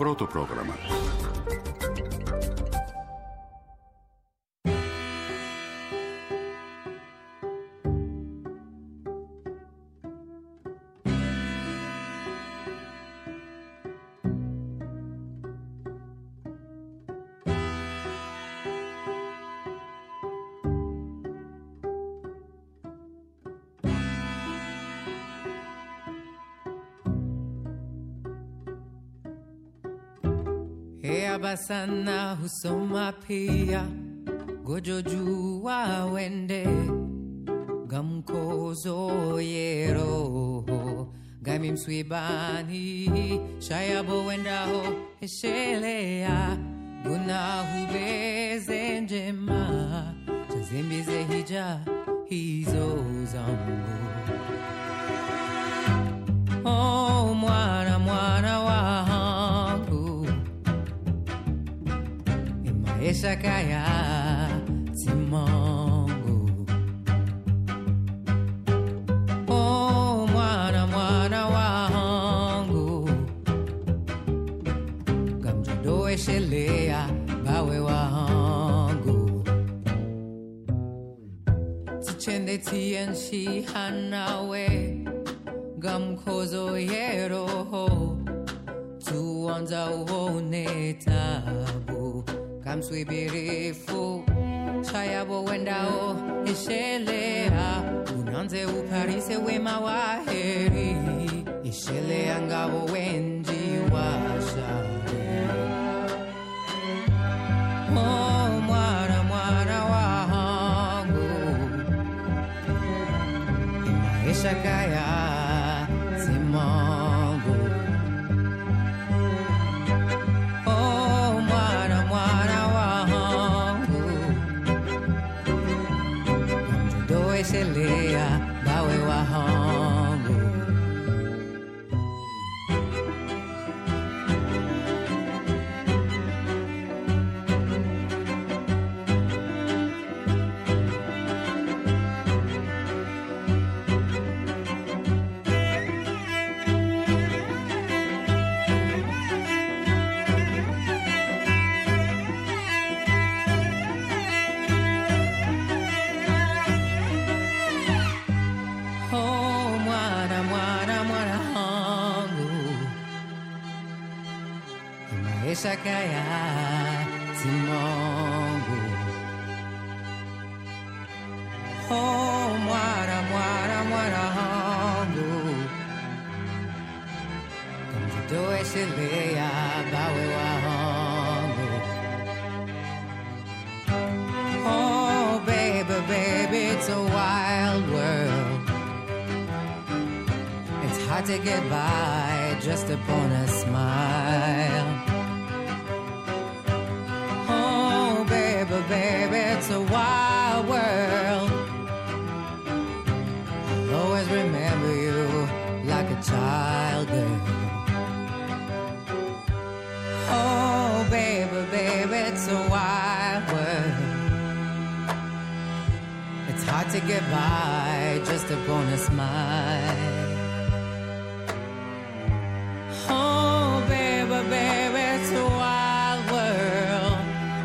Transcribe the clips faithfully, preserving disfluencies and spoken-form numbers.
Πρώτο πρόγραμμα. Abasana husoma pia gojo jua wende gamkozo yero gamim swibani shayabo wenda ho eshelea guna hubeze njema chazimbize hija hizo zangu. Oh mwana mwana wangu maisha kaya timongu. Oh mwana mwana wangu gamjodoe shelea bawe wangu tichende tienshi hanawe gamkozo yeroho tuanza uone tabu kamswibirifu chayabo wendao ishelea unanze uparise wema waheri ishelea ngabo wenji washari. Oh mwana mwana wangu maisha kaya simongu. Shelea bawe wahangu kaya timongu. Oh mwana mwana mwana hangu kamjitoe shelea bawe wahangu. Oh baby baby it's a wild world, it's hard to get by just upon a smile. Baby, it's a wild world, I'll always remember you like a child girl. Oh baby, baby, it's a wild world, it's hard to get by just upon a smile. Oh baby, baby, it's a wild world,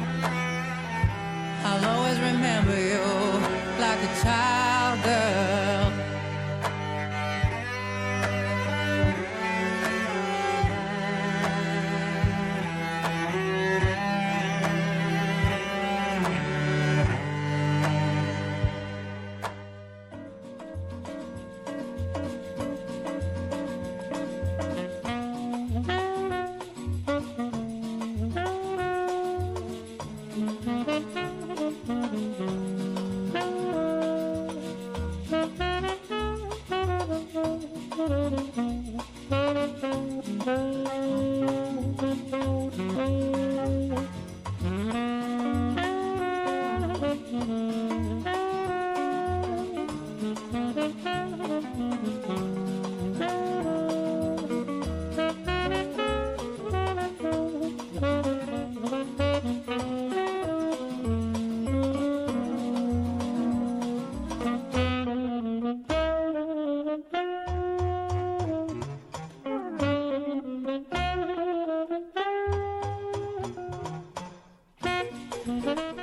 I'll always remember you like a child girl.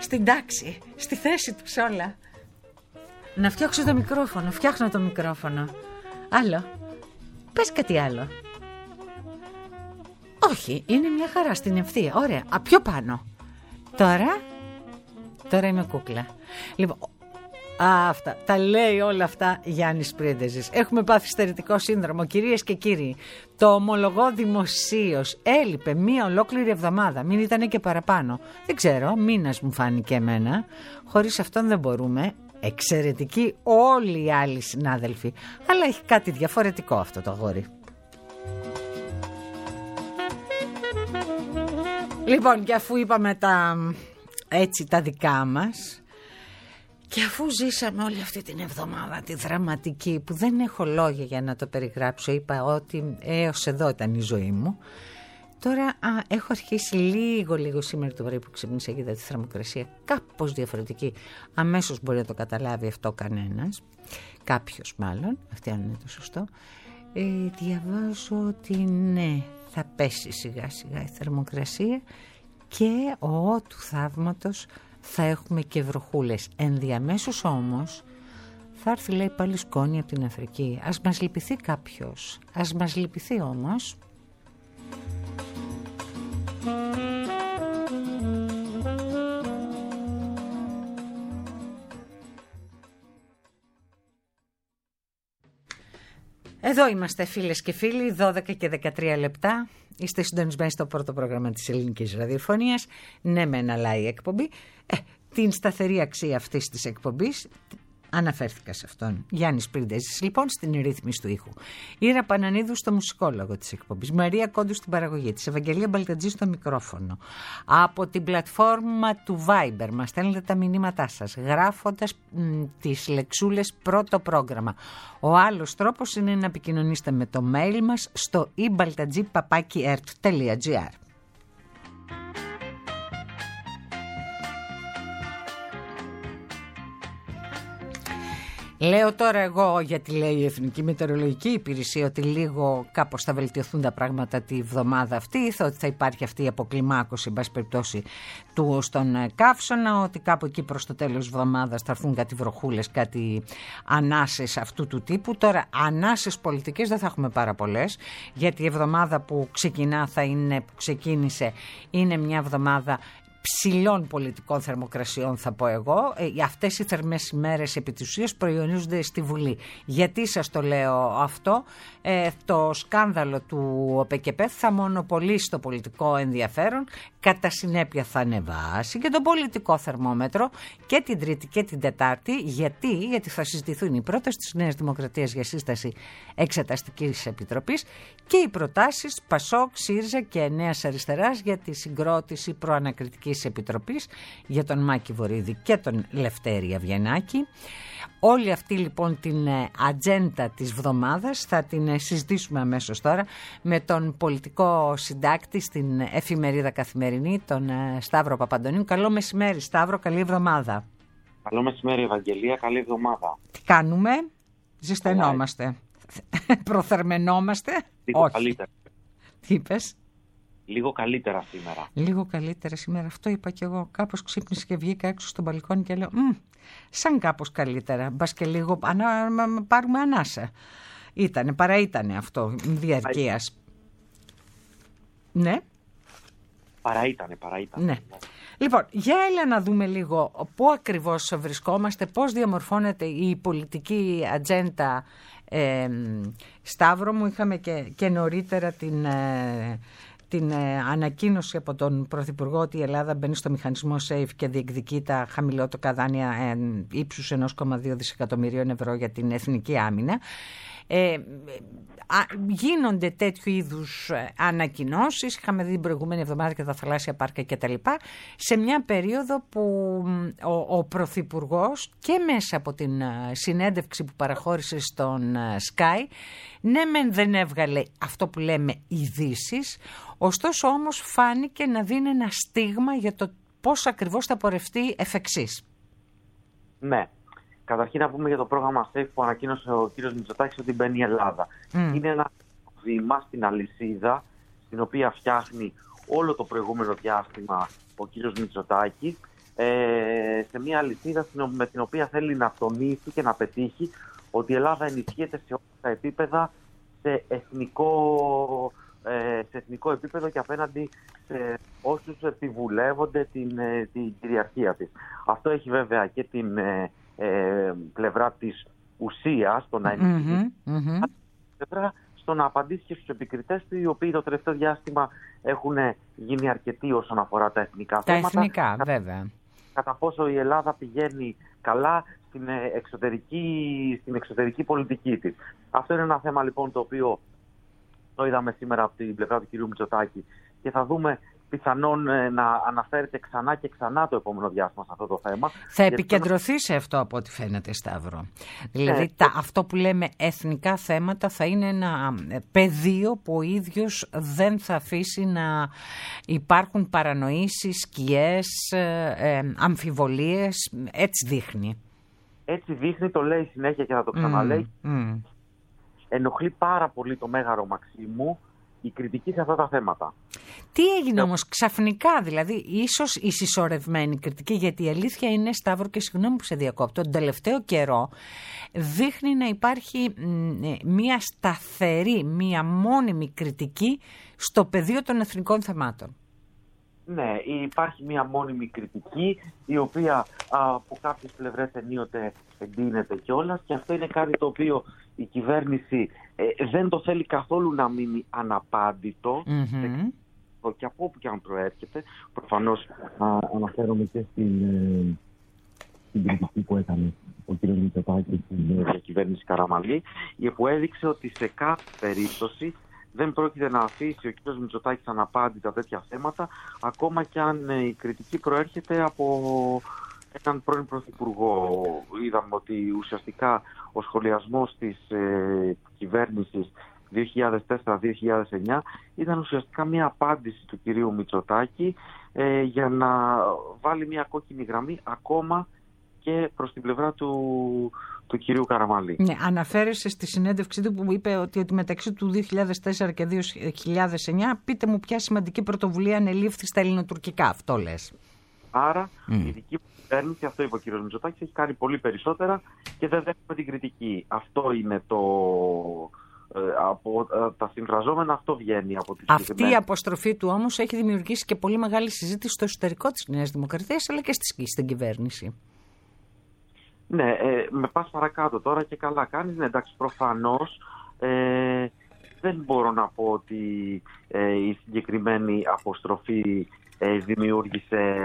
στην τάξη, στη θέση τους όλα. Να φτιάξω το μικρόφωνο, φτιάχνω το μικρόφωνο. Άλλο, πες κάτι άλλο. Όχι, είναι μια χαρά στην ευθεία, ωραία, α, πιο πάνω. Τώρα, τώρα είμαι κούκλα. Λοιπόν, α, αυτά, τα λέει όλα αυτά Γιάννης Πρίντεζης. Έχουμε πάθει στερητικό σύνδρομο, κυρίες και κύριοι. Το ομολογώ δημοσίως. Έλειπε μία ολόκληρη εβδομάδα, μην ήταν και παραπάνω. Δεν ξέρω, μήνας μου φάνηκε εμένα. Χωρίς αυτόν δεν μπορούμε. Εξαιρετικοί όλοι οι άλλοι συνάδελφοι. Αλλά έχει κάτι διαφορετικό αυτό το αγόρι. Λοιπόν, και αφού είπαμε τα, έτσι, τα δικά μας, και αφού ζήσαμε όλη αυτή την εβδομάδα τη δραματική, που δεν έχω λόγια για να το περιγράψω, είπα ότι έως εδώ ήταν η ζωή μου, τώρα α, έχω αρχίσει λίγο λίγο σήμερα το πρωί που ξύπνησα και είδα τη θερμοκρασία κάπως διαφορετική. Αμέσως μπορεί να το καταλάβει αυτό κανένας, κάποιος μάλλον, αυτή αν είναι το σωστό. ε, Διαβάζω ότι ναι, θα πέσει σιγά σιγά η θερμοκρασία και ο του θαύματος θα έχουμε και βροχούλες. Ενδιαμέσως όμως θα έρθει, λέει, πάλι σκόνη από την Αφρική. Ας μας λυπηθεί κάποιος, ας μας λυπηθεί όμως. Εδώ είμαστε, φίλες και φίλοι, δώδεκα και δεκατρία λεπτά. Είστε συντονισμένοι στο πρώτο πρόγραμμα της ελληνικής ραδιοφωνίας. Ναι, με ένα live εκπομπή. Ε, την σταθερή αξία αυτής της εκπομπής αναφέρθηκα σε αυτόν. Γιάννης Πρίντεζης, λοιπόν, στην ρύθμιση του ήχου. Ήρα Πανανίδου στο μουσικόλογο της εκπομπής. Μαρία Κόντου στην παραγωγή της. Ευαγγελία Μπαλτατζή στο μικρόφωνο. Από την πλατφόρμα του Viber μας στέλνετε τα μηνύματά σας, γράφοντας μ, τις λεξούλες πρώτο πρόγραμμα. Ο άλλος τρόπος είναι να επικοινωνήσετε με το mail μας στο i baltadji παπάκι ερτ τελεία τζι άρ. Λέω τώρα εγώ, γιατί λέει η Εθνική Μετεωρολογική Υπηρεσία ότι λίγο κάπως θα βελτιωθούν τα πράγματα τη βδομάδα αυτή, ότι θα υπάρχει αυτή η αποκλιμάκωση, εν πάση περιπτώσει, του στον καύσωνα, ότι κάπου εκεί προς το τέλος της εβδομάδας θα έρθουν κάτι βροχούλες, κάτι ανάσες αυτού του τύπου. Τώρα, ανάσες πολιτικές δεν θα έχουμε πάρα πολλές, γιατί η εβδομάδα που ξεκινά θα είναι, που ξεκίνησε, είναι μια εβδομάδα ψηλών πολιτικών θερμοκρασιών, θα πω εγώ. Ε, αυτές οι θερμές ημέρες επί της ουσίας προϊονίζονται στη Βουλή. Γιατί σας το λέω αυτό? Ε, το σκάνδαλο του ΟΠΕΚΕΠΕ θα μονοπολίσει το πολιτικό ενδιαφέρον, κατά συνέπεια θα ανεβάσει και το πολιτικό θερμόμετρο και την Τρίτη και την Τετάρτη. Γιατί, γιατί θα συζητηθούν οι πρότασεις της Νέας Δημοκρατίας για σύσταση Εξεταστικής Επιτροπής και οι προτάσεις Πασόκ, ΣΥΡΙΖΑ και Νέας Αριστεράς για τη συγκρότηση προανακριτικής επιτροπής για τον Μάκη Βορίδη και τον Λευτέρη Αβγενάκη. Όλη αυτή λοιπόν την ατζέντα της βδομάδας θα την συζητήσουμε αμέσως τώρα με τον πολιτικό συντάκτη στην εφημερίδα Καθημερινή, τον Σταύρο Παπαντονίου. Καλό μεσημέρι, Σταύρο, καλή εβδομάδα. Καλό μεσημέρι, Ευαγγελία, καλή εβδομάδα. Τι κάνουμε? Ζεσθενόμαστε. Προθερμενόμαστε? Λίγο όχι. Καλύτερα. Τι είπες? Λίγο καλύτερα σήμερα. Λίγο καλύτερα σήμερα, αυτό είπα κι εγώ. Κάπως ξύπνησα και βγήκα έξω στο μπαλκόνι και λέω Μ, σαν κάπως καλύτερα. Μπας και λίγο ανα, πάρουμε ανάσα. Ήτανε, παρά ήτανε αυτό διαρκείας. Ναι. Παρά ήτανε, παρά ήτανε. Ναι. Λοιπόν, για έλα να δούμε λίγο πού ακριβώς βρισκόμαστε, πώς διαμορφώνεται η πολιτική ατζέντα. Ε, Σταύρο μου, είχαμε και, και νωρίτερα την... Ε, την ε, ανακοίνωση από τον Πρωθυπουργό ότι η Ελλάδα μπαίνει στο μηχανισμό SAFE και διεκδικεί τα χαμηλότερα δάνεια ε, ύψους ενός κόμμα δύο δισεκατομμυρίων ευρώ για την εθνική άμυνα. Ε, α, γίνονται τέτοιου είδους ανακοινώσεις. Είχαμε δει την προηγούμενη εβδομάδα και τα θαλάσσια πάρκα κτλ. Σε μια περίοδο που ο, ο Πρωθυπουργός και μέσα από την συνέντευξη που παραχώρησε στον Sky, ναι μεν δεν έβγαλε αυτό που λέμε ειδήσεις, ωστόσο όμως φάνηκε να δίνει ένα στίγμα για το πώς ακριβώς θα πορευτεί εφ' εξής. Ναι. Καταρχήν να πούμε για το πρόγραμμα SAFE που ανακοίνωσε ο κύριος Μητσοτάκης ότι μπαίνει η Ελλάδα. Mm. Είναι ένα βήμα στην αλυσίδα στην οποία φτιάχνει όλο το προηγούμενο διάστημα ο κύριος Μητσοτάκης ε, σε μια αλυσίδα με την οποία θέλει να τονίσει και να πετύχει ότι η Ελλάδα ενισχύεται σε όλα τα επίπεδα, σε εθνικό, ε, σε εθνικό επίπεδο και απέναντι σε όσους επιβουλεύονται την, ε, την κυριαρχία της. Αυτό έχει βέβαια και την ε, ε, πλευρά της ουσίας, το να ενισχύει, mm-hmm, mm-hmm. πλευρά στο να απαντήσει και στους επικριτές του, οι οποίοι το τελευταίο διάστημα έχουν γίνει αρκετοί όσον αφορά τα εθνικά τα θέματα. Τα εθνικά, βέβαια. Κατά πόσο η Ελλάδα πηγαίνει καλά στην εξωτερική, στην εξωτερική πολιτική της. Αυτό είναι ένα θέμα λοιπόν το οποίο το είδαμε σήμερα από την πλευρά του κυρίου Μητσοτάκη και θα δούμε πιθανόν να αναφέρεται ξανά και ξανά το επόμενο διάστημα σε αυτό το θέμα. Θα επικεντρωθεί σε αυτό από ό,τι φαίνεται, Σταύρο. Δηλαδή ε, τα, αυτό που λέμε εθνικά θέματα θα είναι ένα πεδίο που ο ίδιος δεν θα αφήσει να υπάρχουν παρανοήσεις, σκιές, ε, ε, αμφιβολίες. Έτσι δείχνει. Έτσι δείχνει, το λέει συνέχεια και θα το ξαναλέει. Mm, mm. Ενοχλεί πάρα πολύ το Μέγαρο Μαξίμου η κριτική σε αυτά τα θέματα. Τι έγινε όμως ξαφνικά, δηλαδή ίσως η συσσωρευμένη κριτική, γιατί η αλήθεια είναι, Σταύρο, και συγγνώμη που σε διακόπτω, τον τελευταίο καιρό δείχνει να υπάρχει μία σταθερή, μία μόνιμη κριτική στο πεδίο των εθνικών θεμάτων. Ναι, υπάρχει μία μόνιμη κριτική, η οποία από κάποιες πλευρές ενίοτε εντείνεται κιόλας, και αυτό είναι κάτι το οποίο η κυβέρνηση ε, δεν το θέλει καθόλου να μείνει αναπάντητο, mm-hmm. και από όπου και αν προέρχεται. Προφανώς α, αναφέρομαι και στην, ε, στην κριτική που έκανε ο κ. Μητσοτάκης στην ε, κυβέρνηση Καραμανλή, που έδειξε ότι σε κάθε περίπτωση δεν πρόκειται να αφήσει ο κ. Μητσοτάκης αναπάντητα τέτοια θέματα, ακόμα και αν ε, η κριτική προέρχεται από έναν πρώην πρωθυπουργό. Είδαμε ότι ουσιαστικά ο σχολιασμός της ε, κυβέρνησης δύο χιλιάδες τέσσερα δύο χιλιάδες εννιά ήταν ουσιαστικά μια απάντηση του κυρίου Μητσοτάκη ε, για να βάλει μια κόκκινη γραμμή ακόμα και προς την πλευρά του, του κυρίου Καραμανλή. Ναι, αναφέρεσαι στη συνέντευξή του που είπε ότι, ότι μεταξύ του δύο χιλιάδες τέσσερα και δύο χιλιάδες εννιά, πείτε μου ποια σημαντική πρωτοβουλία ανελήφθη στα ελληνοτουρκικά, αυτό λες. Άρα mm. η δική κυβέρνηση, αυτό είπε ο κ. Μητσοτάκης, έχει κάνει πολύ περισσότερα και δεν δέχομαι την κριτική. Αυτό είναι το... Ε, από ε, τα συμφραζόμενα, αυτό βγαίνει από τη Αυτή η αποστροφή του όμως έχει δημιουργήσει και πολύ μεγάλη συζήτηση στο εσωτερικό της Νέας Δημοκρατίας, αλλά και στη, στην κυβέρνηση. Ναι, ε, με πας παρακάτω τώρα και καλά κάνεις. Ναι, εντάξει, προφανώς ε, δεν μπορώ να πω ότι ε, η συγκεκριμένη αποστροφή ε, δημιούργησε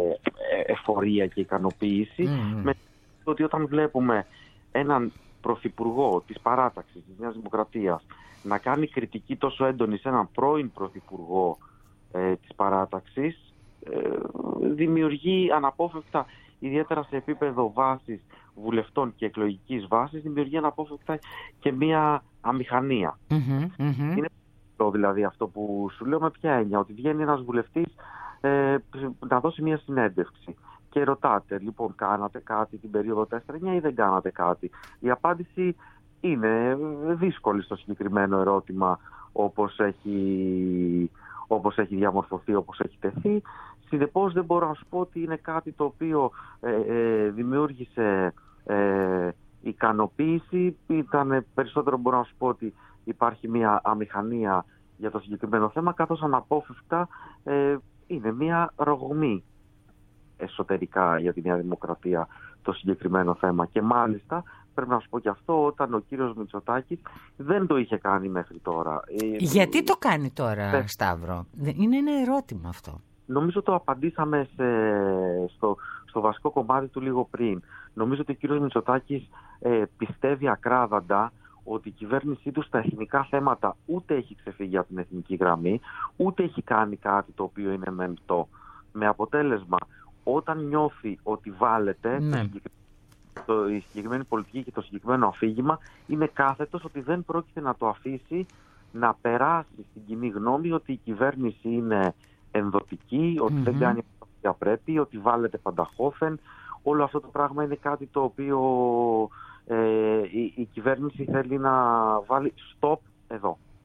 εφορία και ικανοποίηση. Mm. Με το ότι όταν βλέπουμε έναν πρωθυπουργό της παράταξης της Νέας Δημοκρατίας να κάνει κριτική τόσο έντονη σε έναν πρώην πρωθυπουργό ε, της παράταξης, ε, δημιουργεί αναπόφευκτα, ιδιαίτερα σε επίπεδο βάσης βουλευτών και εκλογικής βάσης, δημιουργεί αναπόφευκτα και μία αμηχανία. Mm-hmm, mm-hmm. Είναι το, δηλαδή αυτό που σου λέω, με ποια έννοια, ότι βγαίνει ένας βουλευτής ε, να δώσει μία συνέντευξη και ρωτάτε, λοιπόν, κάνατε κάτι την περίοδο τέσσερα εννιά ή δεν κάνατε κάτι. Η απάντηση είναι δύσκολη στο συγκεκριμένο ερώτημα, όπως έχει, όπως έχει διαμορφωθεί, όπως έχει τεθεί. Συνεπώς δεν μπορώ να σου πω ότι είναι κάτι το οποίο ε, ε, δημιούργησε ε, ικανοποίηση. Ήταν περισσότερο, μπορώ να σου πω, ότι υπάρχει μια αμηχανία για το συγκεκριμένο θέμα, καθώς αναπόφευκτα ε, είναι μια ρογμή εσωτερικά για τη Νέα Δημοκρατία το συγκεκριμένο θέμα. Και μάλιστα πρέπει να σου πω και αυτό, όταν ο κύριος Μητσοτάκης δεν το είχε κάνει μέχρι τώρα. Γιατί το κάνει τώρα, ε, Σταύρο? Είναι ένα ερώτημα αυτό. Νομίζω το απαντήσαμε σε, στο, στο βασικό κομμάτι του λίγο πριν. Νομίζω ότι ο κύριος Μητσοτάκης ε, πιστεύει ακράδαντα ότι η κυβέρνησή του στα εθνικά θέματα ούτε έχει ξεφύγει από την εθνική γραμμή, ούτε έχει κάνει κάτι το οποίο είναι μεμπτό. Με αποτέλεσμα, όταν νιώθει ότι βάλετε, ναι, το, η συγκεκριμένη πολιτική και το συγκεκριμένο αφήγημα, είναι κάθετος ότι δεν πρόκειται να το αφήσει να περάσει στην κοινή γνώμη ότι η κυβέρνηση είναι ενδοτική, ότι mm-hmm. δεν κάνει ό,τι πρέπει, ότι βάλετε πανταχώθεν. Όλο αυτό το πράγμα είναι κάτι το οποίο ε, η, η κυβέρνηση θέλει να βάλει stop εδώ.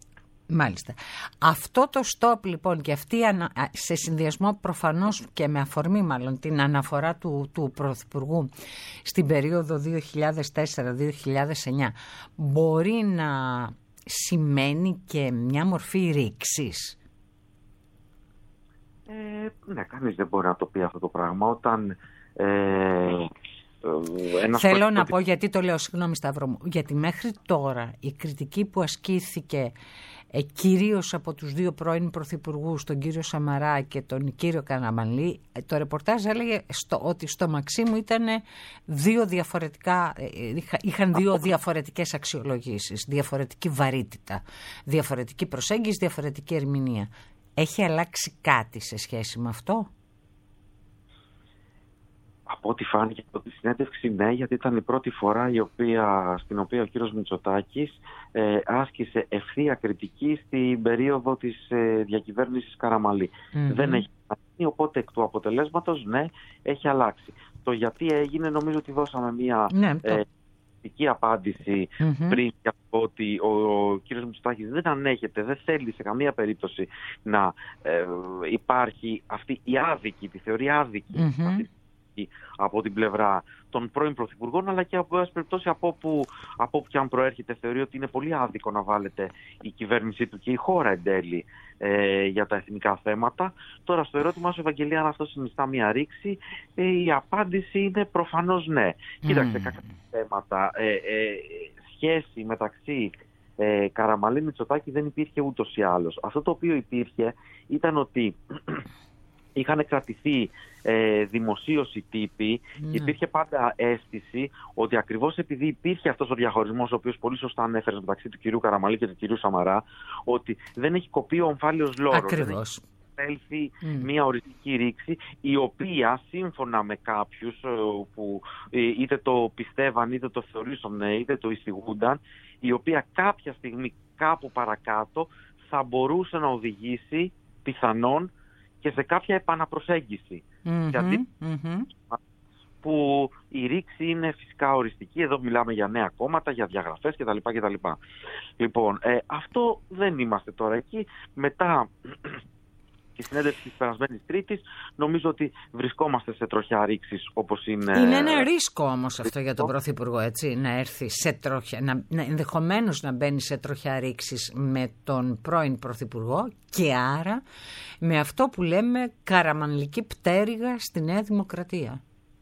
Μάλιστα. Αυτό το stop λοιπόν και αυτή σε συνδυασμό προφανώς και με αφορμή μάλλον την αναφορά του, του Πρωθυπουργού στην περίοδο δύο χιλιάδες τέσσερα με δύο χιλιάδες εννιά μπορεί να σημαίνει και μια μορφή ρήξης. Ε, ναι, κανείς δεν μπορεί να το πει αυτό το πράγμα. Όταν ε, Ένας Θέλω να πω γιατί το λέω, συγγνώμη Σταύρο μου, γιατί μέχρι τώρα η κριτική που ασκήθηκε ε, κυρίως από τους δύο πρώην πρωθυπουργούς, τον κύριο Σαμαρά και τον κύριο Καραμανλή, ε, το ρεπορτάζ έλεγε στο, ότι στο Μαξίμου ήταν δύο διαφορετικά, ε, είχαν δύο διαφορετικές αξιολογήσεις, διαφορετική βαρύτητα, διαφορετική προσέγγιση, διαφορετική ερμηνεία. Έχει αλλάξει κάτι σε σχέση με αυτό? Από ό,τι φάνηκε από τη συνέντευξη, ναι, γιατί ήταν η πρώτη φορά η οποία, στην οποία ο κύριος Μητσοτάκης ε, άσκησε ευθεία κριτική στην περίοδο της ε, διακυβέρνησης Καραμανλή. Mm-hmm. Δεν έχει αλλάξει, οπότε εκ του αποτελέσματος, ναι, έχει αλλάξει. Το γιατί έγινε, νομίζω ότι δώσαμε μια ναι, ε, θετική απάντηση mm-hmm. πριν από ότι ο, ο κύριος Μητσοτάκης δεν ανέχεται, δεν θέλει σε καμία περίπτωση να ε, υπάρχει αυτή η άδικη, τη θεωρεί άδικη mm-hmm. αυτή, από την πλευρά των πρώην πρωθυπουργών, αλλά και από περιπτώσει από όπου, από όπου και αν προέρχεται, θεωρεί ότι είναι πολύ άδικο να βάλετε η κυβέρνησή του και η χώρα εν τέλει ε, για τα εθνικά θέματα. Τώρα, στο ερώτημα σου, Ευαγγελία, αν αυτό συνιστά μια ρήξη, ε, η απάντηση είναι προφανώς ναι. Mm. Κοίταξε, κάποια θέματα, ε, ε, σχέση μεταξύ ε, Καραμανλή Μητσοτάκη δεν υπήρχε ούτως ή άλλως. Αυτό το οποίο υπήρχε ήταν ότι είχαν κρατηθεί ε, δημοσίως οι τύποι mm. και υπήρχε πάντα αίσθηση ότι ακριβώς επειδή υπήρχε αυτός ο διαχωρισμός, ο οποίος πολύ σωστά ανέφερε μεταξύ του κυρίου Καραμανλή και του κυρίου Σαμαρά, ότι δεν έχει κοπεί ο ομφάλιος λόρος. Ακριβώς. Δεν έχει έλθει mm. μια οριστική ρήξη, η οποία σύμφωνα με κάποιους που είτε το πιστεύαν, είτε το θεωρήσαν, είτε το εισηγούνταν, η οποία κάποια στιγμή κάπου παρακάτω θα μπορούσε να οδηγήσει πιθανόν και σε κάποια επαναπροσέγγιση. Mm-hmm, γιατί mm-hmm. που η ρήξη είναι φυσικά οριστική. Εδώ μιλάμε για νέα κόμματα, για διαγραφές κτλ. κτλ. Λοιπόν, ε, αυτό δεν είμαστε τώρα εκεί. Μετά τη συνέντευξη της περασμένης Τρίτης, νομίζω ότι βρισκόμαστε σε τροχιά ρήξης, όπως είναι... Είναι ένα ρίσκο όμως αυτό για τον Πρωθυπουργό, έτσι, να έρθει σε τροχιά, να, να, ενδεχομένως να μπαίνει σε τροχιά ρήξης με τον πρώην Πρωθυπουργό και άρα με αυτό που λέμε καραμανλική πτέρυγα στη Νέα Δημοκρατία.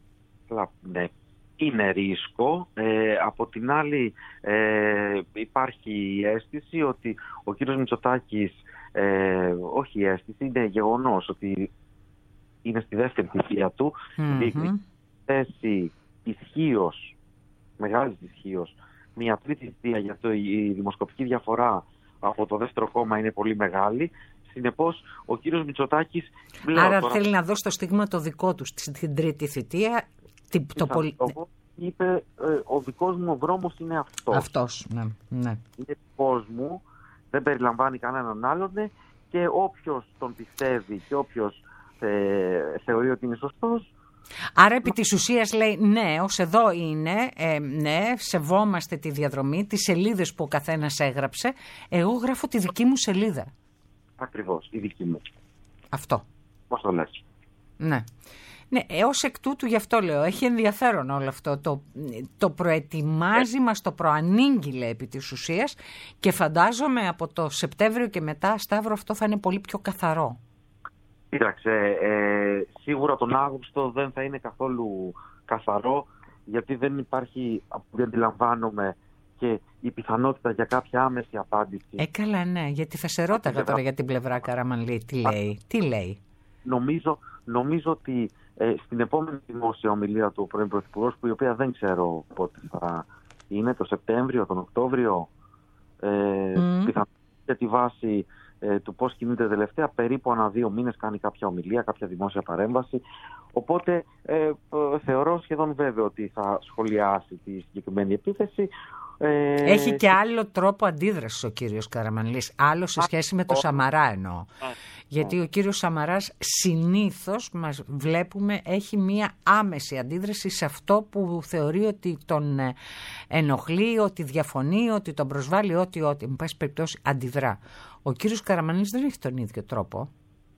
Ναι, είναι ρίσκο. Ε, από την άλλη ε, υπάρχει η αίσθηση ότι ο κύριος Μητσοτάκης, Ε, όχι η αίσθηση, είναι γεγονός ότι είναι στη δεύτερη θητεία του, mm-hmm. η θέση ισχύως, μεγάλης ισχύως, μια τρίτη θητεία, για το η δημοσκοπική διαφορά από το δεύτερο κόμμα είναι πολύ μεγάλη. Συνεπώς ο κύριος Μητσοτάκης... Άρα τώρα, θέλει να δώσει το στίγμα το δικό του στην τρίτη θητεία. Το πολι... Είπε, ε, ο δικός μου δρόμος είναι αυτός. Αυτός, ναι. ναι. Είναι δικός μου. Δεν περιλαμβάνει κανέναν άλλον και όποιος τον πιστεύει και όποιος ε, θεωρεί ότι είναι σωστός. Άρα επί της ουσίας λέει ναι, ως εδώ είναι, ε, ναι, σεβόμαστε τη διαδρομή, τις σελίδες που ο καθένας έγραψε, εγώ γράφω τη δική μου σελίδα. Ακριβώς, η δική μου. Αυτό. Πώς το λες. Ναι. Ναι, έως εκ τούτου, γι' αυτό λέω, έχει ενδιαφέρον όλο αυτό. Το, το προετοιμάζει, ε. μας το προανήγγειλε επί της ουσίας και φαντάζομαι από το Σεπτέμβριο και μετά, Σταύρο, αυτό θα είναι πολύ πιο καθαρό. Κοίταξε, ε, σίγουρα τον Αύγουστο δεν θα είναι καθόλου καθαρό, γιατί δεν υπάρχει, από ό,τι αντιλαμβάνομαι, και η πιθανότητα για κάποια άμεση απάντηση. Ε, καλά, ναι, γιατί θα σε ρώταγα τώρα για την πλευρά Καραμανλή. Τι λέει, τι λέει. Νομίζω, νομίζω ότι ε, στην επόμενη δημόσια ομιλία του πρώην Πρωθυπουργού, που η οποία δεν ξέρω πότε θα είναι, το Σεπτέμβριο, τον Οκτώβριο, ε, mm. πιθανότητα για τη βάση ε, του πώς κινείται τελευταία, περίπου ανά δύο μήνες κάνει κάποια ομιλία, κάποια δημόσια παρέμβαση. Οπότε ε, θεωρώ σχεδόν βέβαιο ότι θα σχολιάσει τη συγκεκριμένη επίθεση. Ε, Έχει και άλλο τρόπο αντίδρασης ο κύριος Καραμανλής, άλλο σε σχέση με το Σαμαρά εννοώ. Γιατί ο κύριος Σαμαράς συνήθως, μας βλέπουμε, έχει μία άμεση αντίδραση σε αυτό που θεωρεί ότι τον ενοχλεί, ότι διαφωνεί, ότι τον προσβάλλει, ότι, ότι, με πάση περιπτώσει, αντιδρά. Ο κύριος Καραμανλής δεν έχει τον ίδιο τρόπο.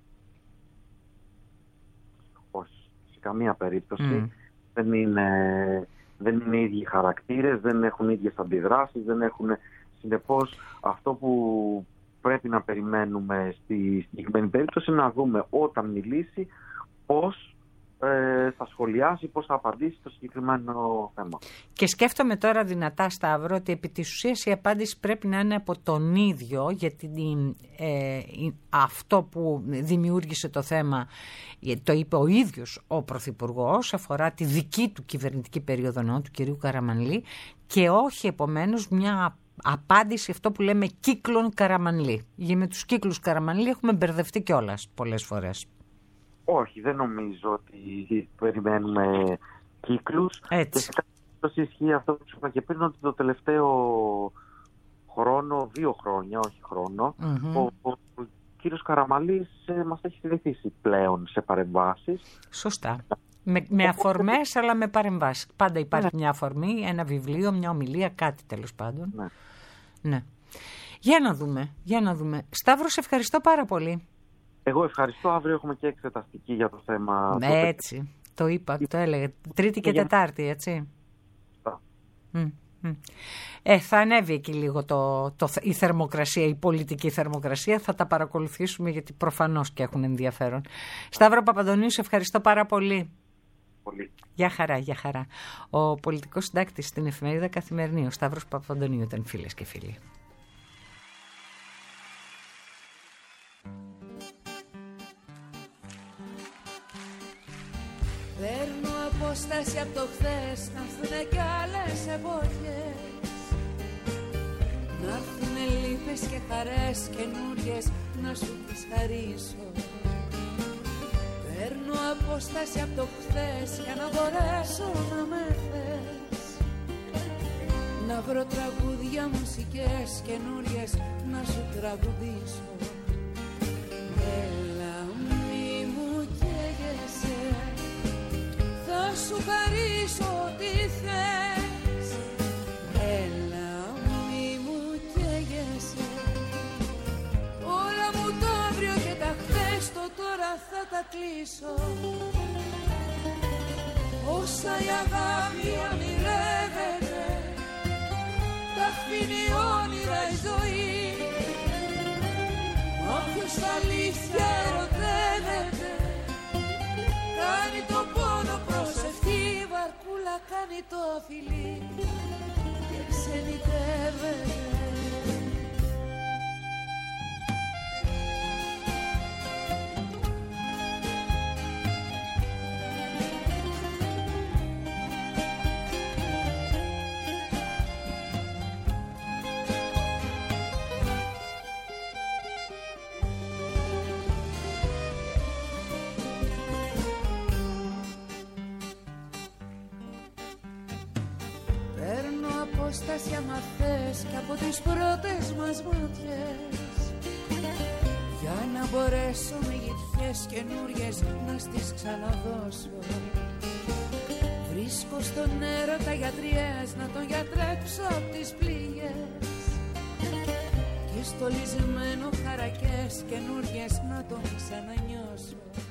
Όχι, σε καμία περίπτωση. Mm. Δεν είναι, δεν είναι ίδιοι χαρακτήρες, δεν έχουν ίδιες αντιδράσεις, δεν έχουν... Συνεπώς, αυτό που πρέπει να περιμένουμε στη συγκεκριμένη περίπτωση είναι να δούμε όταν μιλήσει πώς ε, θα σχολιάσει, πώς θα απαντήσει στο συγκεκριμένο θέμα. Και σκέφτομαι τώρα δυνατά, Σταύρο, ότι επί της ουσίας η απάντηση πρέπει να είναι από τον ίδιο, γιατί ε, αυτό που δημιούργησε το θέμα το είπε ο ίδιος ο Πρωθυπουργός, αφορά τη δική του κυβερνητική περίοδο, του κυρίου Καραμανλή, και όχι επομένως μια απάντηση αυτό που λέμε κύκλων Καραμανλή. Γιατί με τους κύκλους Καραμανλή έχουμε μπερδευτεί κιόλας πολλές φορές. Όχι, δεν νομίζω ότι περιμένουμε κύκλους. Έτσι. Και ισχύει αυτό που σου είπα και πριν, ότι το τελευταίο χρόνο, δύο χρόνια, όχι χρόνο, mm-hmm. ο, ο, ο κύριος Καραμανλής ε, μας έχει συνηθίσει πλέον σε παρεμβάσεις. Σωστά. Με, με αφορμές, αλλά με παρεμβάσεις. Πάντα υπάρχει ναι. μια αφορμή, ένα βιβλίο, μια ομιλία, κάτι τέλος πάντων. Ναι. ναι. Για να δούμε, για να δούμε. Σταύρο, σε ευχαριστώ πάρα πολύ. Εγώ ευχαριστώ. Αύριο έχουμε και εξεταστική για το θέμα. Ναι, έτσι. Το είπα, το έλεγα. Τρίτη και Τετάρτη, έτσι. Mm, mm. Ε, θα ανέβει εκεί λίγο το, το, η θερμοκρασία, η πολιτική θερμοκρασία. Θα τα παρακολουθήσουμε, γιατί προφανώς και έχουν ενδιαφέρον. Σταύρο Παπαντονίου, σε ευχαριστώ πάρα πολύ. Πολύ. Γεια χαρά, γεια χαρά. Ο πολιτικός συντάκτης στην εφημερίδα Καθημερινή, ο Σταύρος Παπαντονίου, ήταν, φίλες και φίλοι. Παίρνω απόσταση από το χθες, να έρθουνε κι άλλες εποχές, να έρθουνε λύπες και χαρές καινούριες να σου τις χαρίσω. Παίρνω απόσταση από το χθες για να μπορέσω να με θες, να βρω τραγούδια, μουσικές καινούριες να σου τραγουδήσω. Έλα μη μου καίγεσαι, θα σου χαρίσω ό,τι θες. Έλα μη μου καίγεσαι, όλα μου το αύριο και τα χθες, το τώρα θα τα κλείσω. Όσα η αγάπη ονειρεύεται, τα αφήνει όνειρα η ζωή. Όποιος τα αλήθεια ερωτεύεται, κάνει το πόνο προσευχή, βαρκούλα κάνει το φιλί και ξενιτεύεται. Απόσταση άμα θες κι από τις πρώτες μας ματιές, για να μπορέσω με γυφιές καινούριες να στις ξαναδώσω. Βρίσκω στον έρωτα γιατριές να τον γιατρέψω απ' τις πληγές, και στο λυσμένο χαρακές καινούριες να τον ξανανιώσω.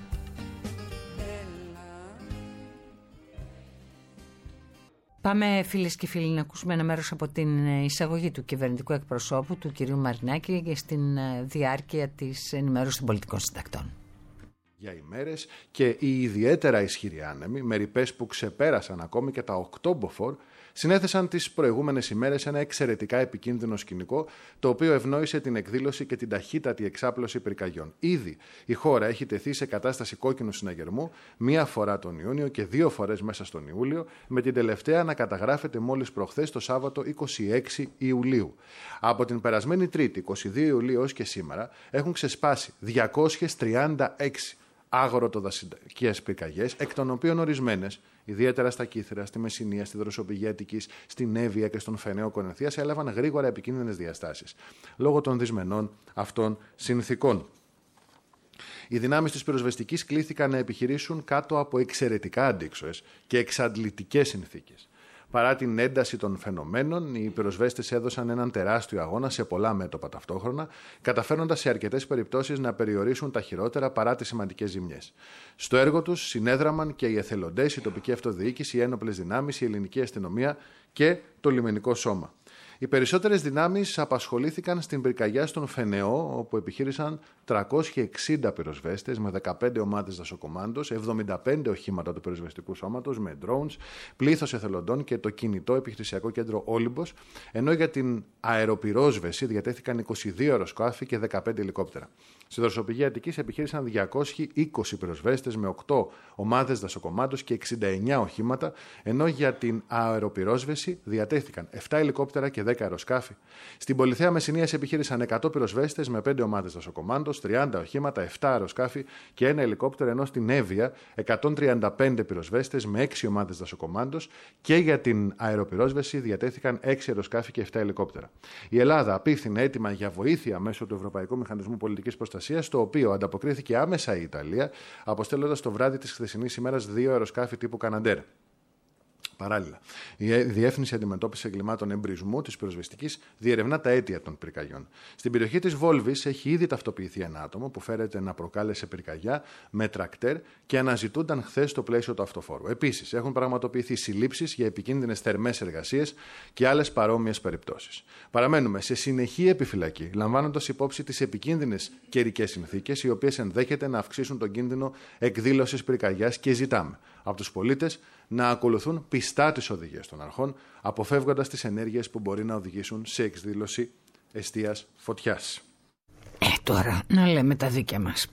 Πάμε, φίλες και φίλοι, να ακούσουμε ένα μέρος από την εισαγωγή του κυβερνητικού εκπροσώπου, του κυρίου Μαρινάκη, και στην διάρκεια της ενημέρωσης των πολιτικών συντακτών. Για ημέρες και οι ιδιαίτερα ισχυροί άνεμοι, με ρηπές που ξεπέρασαν ακόμη και τα οκτώ μποφόρ, συνέθεσαν τις προηγούμενες ημέρες ένα εξαιρετικά επικίνδυνο σκηνικό, το οποίο ευνόησε την εκδήλωση και την ταχύτατη εξάπλωση πυρκαγιών. Ήδη η χώρα έχει τεθεί σε κατάσταση κόκκινου συναγερμού μία φορά τον Ιούνιο και δύο φορές μέσα στον Ιούλιο, με την τελευταία να καταγράφεται μόλις προχθές το Σάββατο είκοσι έξι Ιουλίου. Από την περασμένη Τρίτη, είκοσι δύο Ιουλίου έως και σήμερα, έχουν ξεσπάσει διακόσιες τριάντα έξι αγροτοδασικές πυρκαγιές, εκ των οποίων ορισμένες, ιδιαίτερα στα Κύθυρα, στη Μεσσηνία, στη Δροσοπηγή Αττικής, στην Εύβοια και στον Φενέο Κονενθίας, έλαβαν γρήγορα επικίνδυνες διαστάσεις, λόγω των δυσμενών αυτών συνθηκών. Οι δυνάμεις της πυροσβεστικής κλήθηκαν να επιχειρήσουν κάτω από εξαιρετικά αντίξωες και εξαντλητικές συνθήκες. Παρά την ένταση των φαινομένων, οι πυροσβέστες έδωσαν έναν τεράστιο αγώνα σε πολλά μέτωπα ταυτόχρονα, καταφέροντας σε αρκετές περιπτώσεις να περιορίσουν τα χειρότερα παρά τις σημαντικές ζημιές. Στο έργο τους συνέδραμαν και οι εθελοντές, η τοπική αυτοδιοίκηση, οι ένοπλες δυνάμεις, η ελληνική αστυνομία και το λιμενικό σώμα. Οι περισσότερες δυνάμεις απασχολήθηκαν στην πυρκαγιά στον Φενεό, όπου επιχείρησαν τριακόσιοι εξήντα πυροσβέστες με δεκαπέντε ομάδες δασοκομάντος, εβδομήντα πέντε οχήματα του πυροσβεστικού σώματος με drones, πλήθος εθελοντών και το κινητό επιχειρησιακό κέντρο Όλυμπος, ενώ για την αεροπυρόσβεση διατέθηκαν είκοσι δύο αεροσκάφη και δεκαπέντε ελικόπτερα. Στη δροσοπηγή Αττικής επιχείρησαν διακόσιοι είκοσι πυροσβέστες με οκτώ ομάδες δασοκομάντος και εξήντα εννέα οχήματα, ενώ για την αεροπυρόσβεση διατέθηκαν επτά ελικόπτερα και δέκα αεροσκάφη. Στην Πολυθέα Μεσσηνίας επιχείρησαν εκατό πυροσβέστες με πέντε ομάδες δασοκομάντος, τριάντα οχήματα, επτά αεροσκάφη και ένα ελικόπτερο, ενώ στην Εύβοια εκατόν τριάντα πέντε πυροσβέστες με έξι ομάδες δασοκομάντος και για την αεροπυρόσβεση διατέθηκαν έξι αεροσκάφη και επτά ελικόπτερα. Η Ελλάδα απίφθινε έτοιμα για βοήθεια μέσω του Ευρωπαϊκού Μηχανισμού Πολιτικής Προστασίας, στο οποίο ανταποκρίθηκε άμεσα η Ιταλία, αποστέλλοντας το βράδυ της χθεσινής ημέρας δύο αεροσκάφη τύπου Καναντέρ. Παράλληλα, η Διεύθυνση Αντιμετώπισης Εγκλημάτων Εμπρισμού της Πυροσβεστικής διερευνά τα αίτια των πυρκαγιών. Στην περιοχή της Βόλβης έχει ήδη ταυτοποιηθεί ένα άτομο που φέρεται να προκάλεσε πυρκαγιά με τρακτέρ και αναζητούνταν χθες στο πλαίσιο του αυτοφόρου. Επίσης, έχουν πραγματοποιηθεί συλλήψεις για επικίνδυνες θερμές εργασίες και άλλες παρόμοιες περιπτώσεις. Παραμένουμε σε συνεχή επιφυλακή, λαμβάνοντας υπόψη τις επικίνδυνες καιρικές συνθήκες, οι οποίες ενδέχεται να αυξήσουν τον κίνδυνο εκδήλωσης πυρκαγιάς, και ζητάμε από τους πολίτες να ακολουθούν πιστά τις οδηγίες των αρχών, αποφεύγοντας τις ενέργειες που μπορεί να οδηγήσουν σε εκδήλωση εστίας φωτιάς. Ε, τώρα να λέμε τα δίκαια μας.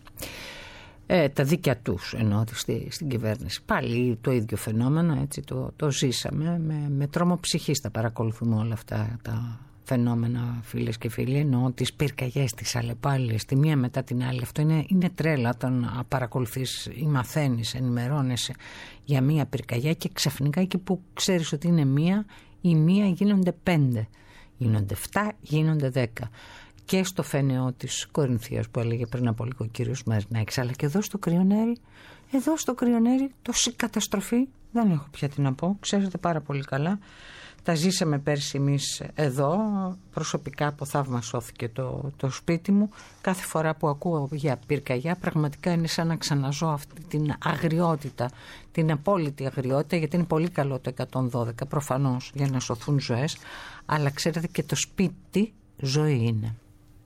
Ε, τα δίκαια τους εννοώ στη, στην κυβέρνηση. Πάλι το ίδιο φαινόμενο, έτσι το, το ζήσαμε. Με, με τρόμο ψυχής τα παρακολουθούμε όλα αυτά τα φαινόμενα, φίλες και φίλοι. Εννοώ τις πυρκαγιές, τις αλλεπάλληλες, τη μία μετά την άλλη. Αυτό είναι, είναι τρέλα όταν παρακολουθείς ή μαθαίνεις, ενημερώνεσαι για μία πυρκαγιά και ξαφνικά εκεί που ξέρεις ότι είναι μία, η μία γίνονται πέντε, γίνονται εφτά, γίνονται δέκα. Και στο Φενεό της Κορινθίας που έλεγε πριν από λίγο ο κύριος Μαρινάκης, αλλά και εδώ στο Κρυονέρι, εδώ στο Κρυονέρι τόση καταστροφή δεν έχω πια τι να πω, ξέρετε πάρα πολύ καλά. Τα ζήσαμε πέρσι εμείς εδώ, προσωπικά από θαύμα σώθηκε το, το σπίτι μου. Κάθε φορά που ακούω για πυρκαγιά πραγματικά είναι σαν να ξαναζώ αυτή την αγριότητα, την απόλυτη αγριότητα, γιατί είναι πολύ καλό το εκατόν δώδεκα προφανώς για να σωθούν ζωές, αλλά ξέρετε και το σπίτι ζωή είναι.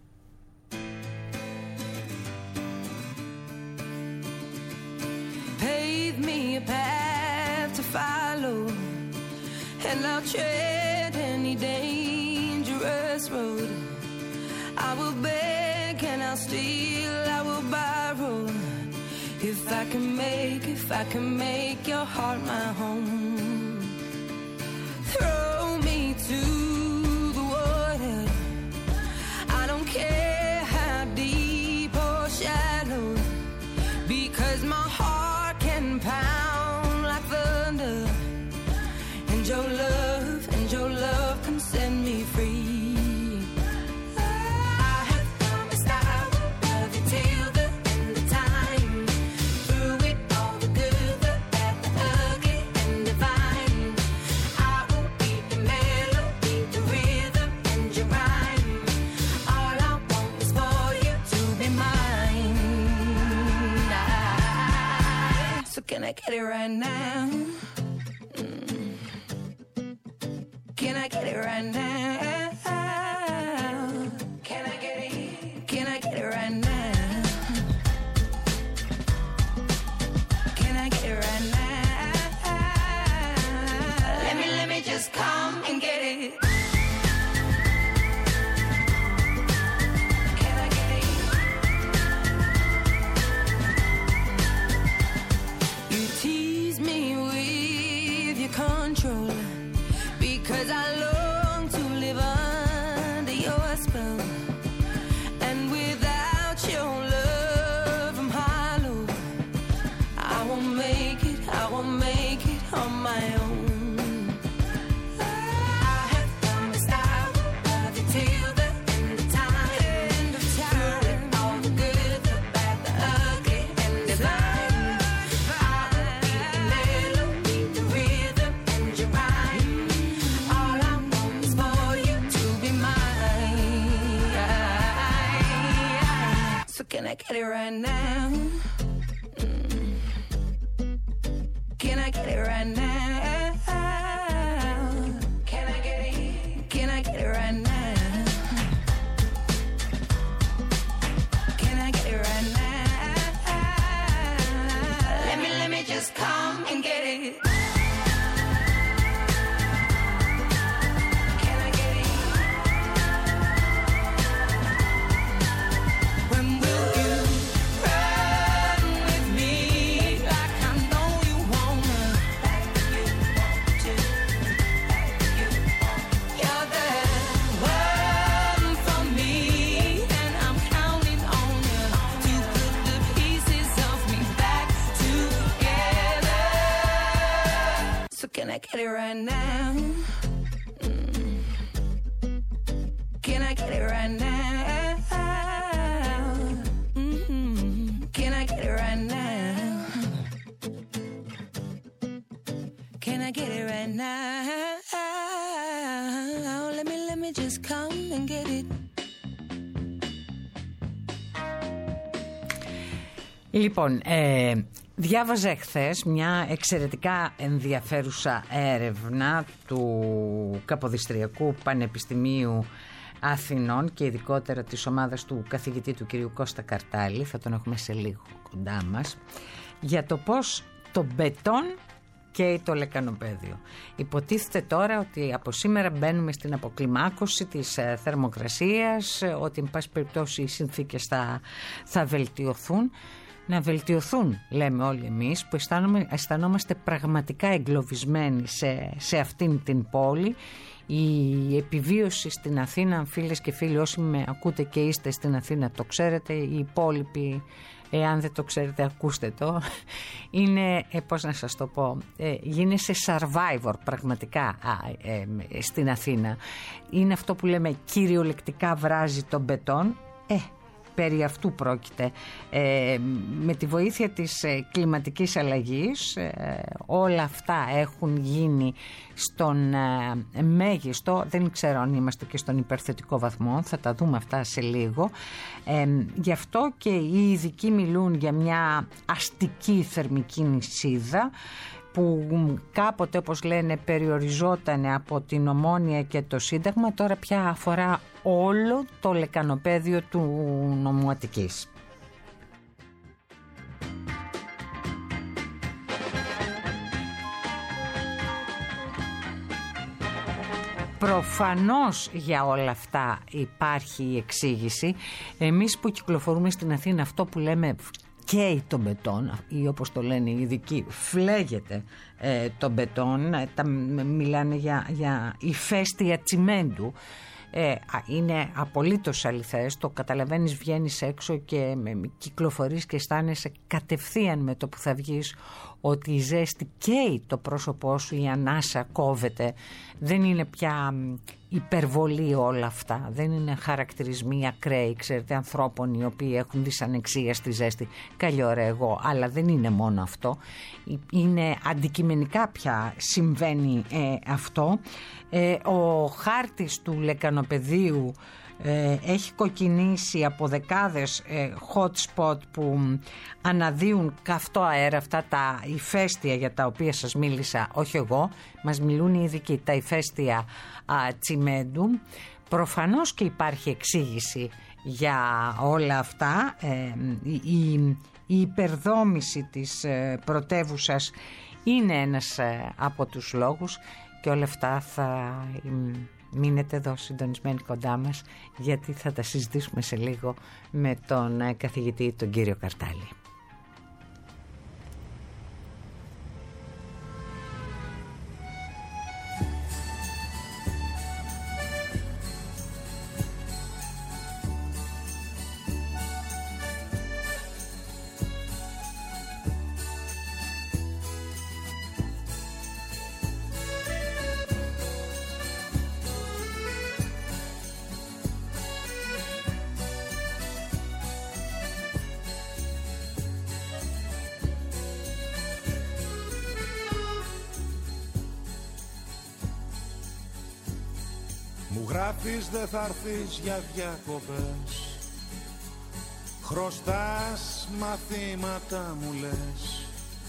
Pave me a path to follow, and I'll tread any dangerous road. I will beg and I'll steal, I will borrow. If I can make, if I can make your heart my home. Throw me to the water, I don't care how deep or shallow, because my heart can pound like thunder. And your love, and your love can set me free. I have promised I will love you till the end of time. Through it all, the good, the bad, the ugly, and divine. I will be the melody, the rhythm, and your rhyme. All I want is for you to be mine. I, so can I get it right now? Can I get it right now? Can I get it? Can I get it right now? Can I get it right now? Let me, let me just come and get it. Can I get it? You tease me with your control, because I long to live get it right now? Mm. Can I get it right now? Can I get it? Can I get it right now? Can I get it right now? Let me, let me just come and get it. Can I get it right now? Mm. Can I get it right now? Mm-hmm. Can I get it right now? Can I get it right now? Let me, let me just come and get it. Λοιπόν, ε, διάβαζα χθες μια εξαιρετικά ενδιαφέρουσα έρευνα του Καποδιστριακού Πανεπιστημίου Αθηνών και ειδικότερα της ομάδας του καθηγητή του κ. Κώστα Καρτάλη, θα τον έχουμε σε λίγο κοντά μας, για το πώς το μπετόν καίει το λεκανοπέδιο. Υποτίθεται τώρα ότι από σήμερα μπαίνουμε στην αποκλιμάκωση της ε, θερμοκρασίας, ε, ότι εν πάση περιπτώσει οι συνθήκες θα, θα βελτιωθούν. Να βελτιωθούν, λέμε όλοι εμείς, που αισθανόμαστε πραγματικά εγκλωβισμένοι σε, σε αυτήν την πόλη. Η επιβίωση στην Αθήνα, φίλες και φίλοι, όσοι με ακούτε και είστε στην Αθήνα, το ξέρετε. Οι υπόλοιποι, εάν δεν το ξέρετε, ακούστε το. Είναι, ε, πώς να σας το πω, ε, γίνεσαι survivor πραγματικά α, ε, ε, στην Αθήνα. Είναι αυτό που λέμε κυριολεκτικά βράζει τον μπετόν. Ε, Περί αυτού πρόκειται. Ε, με τη βοήθεια της ε, κλιματικής αλλαγής ε, όλα αυτά έχουν γίνει στον ε, μέγιστο, δεν ξέρω αν είμαστε και στον υπερθετικό βαθμό, θα τα δούμε αυτά σε λίγο. Ε, γι' αυτό και οι ειδικοί μιλούν για μια αστική θερμική νησίδα που κάποτε, όπως λένε, περιοριζόταν από την Ομόνοια και το Σύνταγμα, τώρα πια αφορά όλο το λεκανοπέδιο του νομού Αττικής. Προφανώς για όλα αυτά υπάρχει η εξήγηση. Εμείς που κυκλοφορούμε στην Αθήνα, αυτό που λέμε καίει το μπετόν, ή όπως το λένε οι ειδικοί, φλέγεται ε, το μπετόν, ε, τα, μιλάνε για, για ηφαίστεια τσιμέντου. Ε, είναι απολύτως αληθές, το καταλαβαίνεις, βγαίνεις έξω και με, κυκλοφορείς και αισθάνεσαι κατευθείαν με το που θα βγεις ότι η ζέστη καίει το πρόσωπό σου, η ανάσα κόβεται. Δεν είναι πια υπερβολή όλα αυτά, δεν είναι χαρακτηρισμοί ακραίοι, ξέρετε, ανθρώπων οι οποίοι έχουν δυσανεξία στη ζέστη. Καλή ώρα εγώ, αλλά δεν είναι μόνο αυτό, είναι αντικειμενικά πια συμβαίνει ε, αυτό. Ε, ο χάρτης του λεκανοπεδίου ε, έχει κοκκινήσει από δεκάδες ε, hot spot που αναδύουν καυτό αέρα, αυτά τα ηφαίστεια για τα οποία σας μίλησα, όχι εγώ, μας μιλούν οι ειδικοί, τα ηφαίστεια α, τσιμέντου. Προφανώς και υπάρχει εξήγηση για όλα αυτά. ε, η, η υπερδόμηση της ε, πρωτεύουσας είναι ένας ε, από τους λόγους. Και όλα αυτά θα μείνετε εδώ συντονισμένοι κοντά μας, γιατί θα τα συζητήσουμε σε λίγο με τον καθηγητή, τον κύριο Καρτάλη. Μου γράφεις δε θα έρθεις για διακοπές, Χρωστάς μαθήματα μου λες,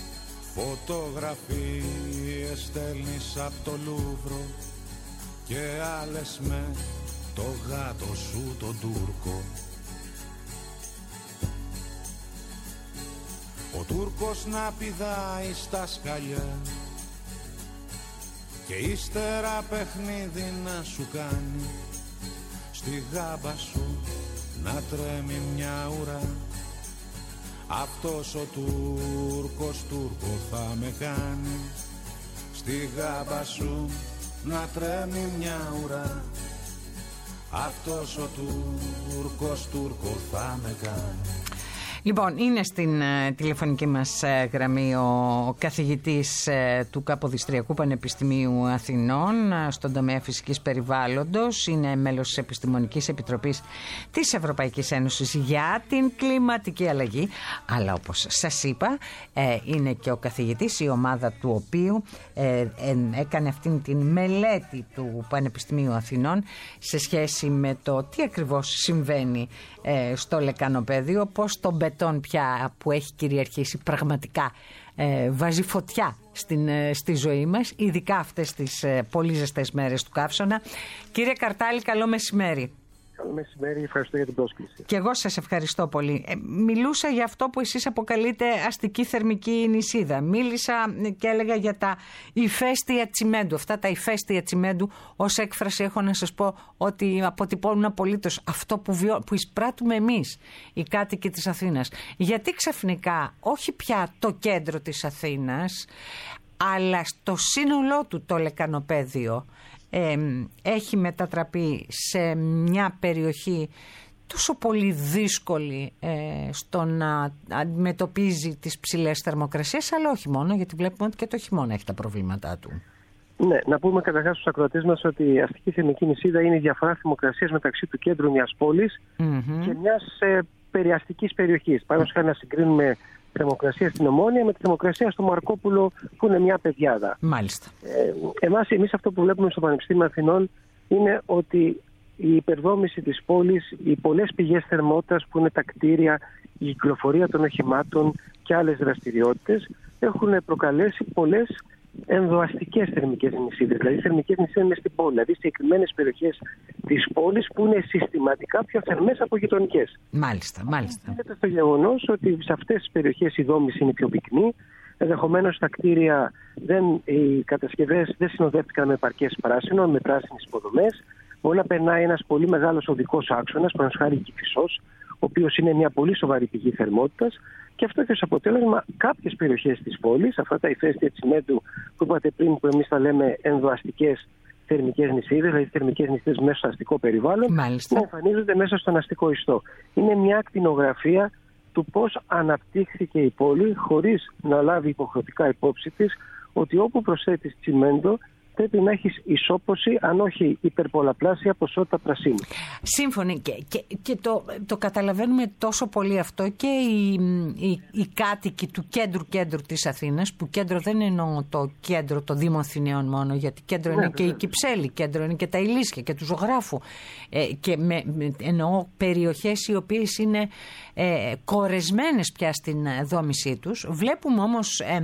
φωτογραφίες στέλνεις απ' το Λούβρο και άλλες με το γάτο σου τον Τούρκο. Ο Τούρκος να πηδάει στα σκαλιά και ύστερα παιχνίδι να σου κάνει, στη γάμπα σου να τρέμει μια ουρά. Αυτός ο Τούρκος Τούρκο θα με κάνει, στη γάμπα σου να τρέμει μια ουρά. Αυτός ο Τούρκος Τούρκο θα με κάνει. Λοιπόν, είναι στην uh, τηλεφωνική μας uh, γραμμή ο καθηγητής uh, του Καποδιστριακού Πανεπιστημίου Αθηνών uh, στον τομέα φυσικής περιβάλλοντος. Είναι μέλος της Επιστημονικής Επιτροπής της Ευρωπαϊκής Ένωσης για την κλιματική αλλαγή. Αλλά όπως σας είπα, uh, είναι και ο καθηγητής, η ομάδα του οποίου uh, uh, έκανε αυτήν την μελέτη του Πανεπιστημίου Αθηνών σε σχέση με το τι ακριβώς συμβαίνει uh, στο λεκανοπέδιο, πώς το μπετόν πια που έχει κυριαρχήσει πραγματικά ε, βάζει φωτιά στην, ε, στη ζωή μας, ειδικά αυτές τις ε, πολύ ζεστές μέρες του καύσωνα. Κύριε Καρτάλη, καλό μεσημέρι. Καλό μεσημέρι, ευχαριστώ για την πρόσκληση. Και εγώ σας ευχαριστώ πολύ. Ε, μιλούσα για αυτό που εσείς αποκαλείτε αστική θερμική νησίδα. Μίλησα και έλεγα για τα ηφαίστεια τσιμέντου. Αυτά τα ηφαίστεια τσιμέντου, ως έκφραση έχω να σας πω ότι αποτυπώνουν απολύτως αυτό που, βιώ, που εισπράττουμε εμείς οι κάτοικοι της Αθήνας. Γιατί ξαφνικά όχι πια το κέντρο της Αθήνας, αλλά στο σύνολό του το λεκανοπέδιο Ε, έχει μετατραπεί σε μια περιοχή τόσο πολύ δύσκολη ε, στο να αντιμετωπίζει τις ψηλές θερμοκρασίες, αλλά όχι μόνο, γιατί βλέπουμε ότι και το χειμώνα έχει τα προβλήματά του. Ναι, να πούμε καταρχάς στους ακροατές μας ότι η αστική θερμική νησίδα είναι η διαφορά θερμοκρασίας μεταξύ του κέντρου μιας πόλης mm-hmm. και μιας ε, περιαστικής περιοχής. Παραδείγματος χάρη να συγκρίνουμε θερμοκρασία στην Ομόνια με τη θερμοκρασία στο Μαρκόπουλο, που είναι μια πεδιάδα. Μάλιστα. Ε, εμάς, εμείς αυτό που βλέπουμε στο Πανεπιστήμιο Αθηνών είναι ότι η υπερδόμηση της πόλης, οι πολλές πηγές θερμότητας που είναι τα κτίρια, η κυκλοφορία των οχημάτων και άλλες δραστηριότητες έχουν προκαλέσει πολλές ενδοαστικές θερμικές νησίδες. Δηλαδή θερμικές νησίδες μες στην πόλη, δηλαδή συγκεκριμένες περιοχές της πόλης που είναι συστηματικά πιο θερμές από γειτονικές. Μάλιστα, μάλιστα. Είναι το γεγονός ότι σε αυτές τις περιοχές η δόμηση είναι πιο πυκνή. Ενδεχομένως στα κτίρια δεν, οι κατασκευές δεν συνοδεύτηκαν με επαρκές πράσινο, με πράσινες υποδομές. Μπορεί να περνάει ένας πολύ μεγάλος οδικός άξονας, παραδείγματος χάρη η Κυφισός, ο οποίος είναι μια πολύ σοβαρή πηγή θερμότητας, και αυτό έχει ως αποτέλεσμα κάποιες περιοχές της πόλης, αυτά τα ηφαίστεια τσιμέντου που είπατε πριν, που εμείς τα λέμε ενδοαστικές θερμικές νησίδες, δηλαδή θερμικές νησίδες μέσα στο αστικό περιβάλλον, Μάλιστα. να εμφανίζονται μέσα στον αστικό ιστό. Είναι μια ακτινογραφία του πώς αναπτύχθηκε η πόλη, χωρίς να λάβει υποχρεωτικά υπόψη της ότι όπου προσθέτεις τσιμέντο πρέπει να έχεις ισόποση, αν όχι υπερπολαπλάσια ποσότητα πρασίνου. Σύμφωνοι, και, και, και το, το καταλαβαίνουμε τόσο πολύ αυτό και οι, οι, οι κάτοικοι του κέντρου-κέντρου της Αθήνας, που κέντρο δεν εννοώ το κέντρο των Δήμων Αθηναίων μόνο, γιατί κέντρο ναι, είναι και η Κυψέλη, κέντρο είναι και τα Ηλίσια και του Ζωγράφου, ε, και με, με, εννοώ περιοχές οι οποίες είναι ε, κορεσμένες πια στην δόμησή τους. Βλέπουμε όμως, ε,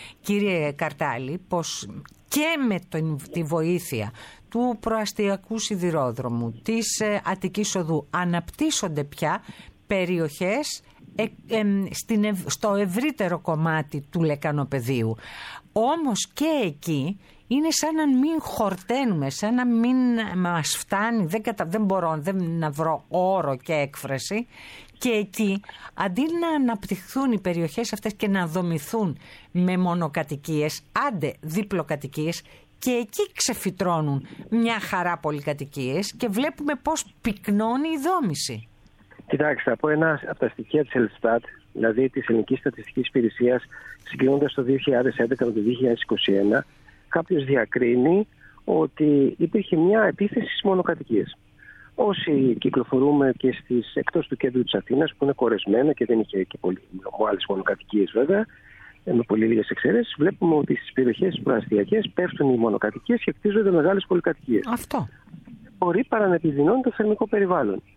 κύριε Καρτάλη, πως και με τη βοήθεια του προαστιακού σιδηρόδρομου, της ε, Αττικής Οδού, αναπτύσσονται πια περιοχές ε, ε, στην, ευ, στο ευρύτερο κομμάτι του λεκανοπεδίου. Όμως και εκεί είναι σαν να μην χορταίνουμε, σαν να μην μας φτάνει, δεν, κατα, δεν μπορώ δεν να βρω όρο και έκφραση, και εκεί αντί να αναπτυχθούν οι περιοχές αυτές και να δομηθούν με μονοκατοικίες, άντε διπλοκατοικίες, και εκεί ξεφυτρώνουν μια χαρά πολυκατοικίες και βλέπουμε πώς πυκνώνει η δόμηση. Κοιτάξτε, από ένα από τα στοιχεία της Ελστάτ, δηλαδή της Ελληνικής Στατιστικής Υπηρεσίας, συγκρίνοντας το δύο χιλιάδες έντεκα με το δύο χιλιάδες είκοσι ένα, κάποιος διακρίνει ότι υπήρχε μια επίθεση στις μονοκατοικίες. Όσοι κυκλοφορούμε και στις, εκτός του κέντρου της Αθήνας, που είναι κορεσμένα και δεν είχε και πολύ άλλες μονοκατοικίες βέβαια, με πολύ λίγες εξαιρέσεις, βλέπουμε ότι στις περιοχές προαστιακές πέφτουν οι μονοκατοικίες και χτίζονται μεγάλες πολυκατοικίες. Αυτό Μπορεί παρά να επιδεινώνει το θερμικό περιβάλλον.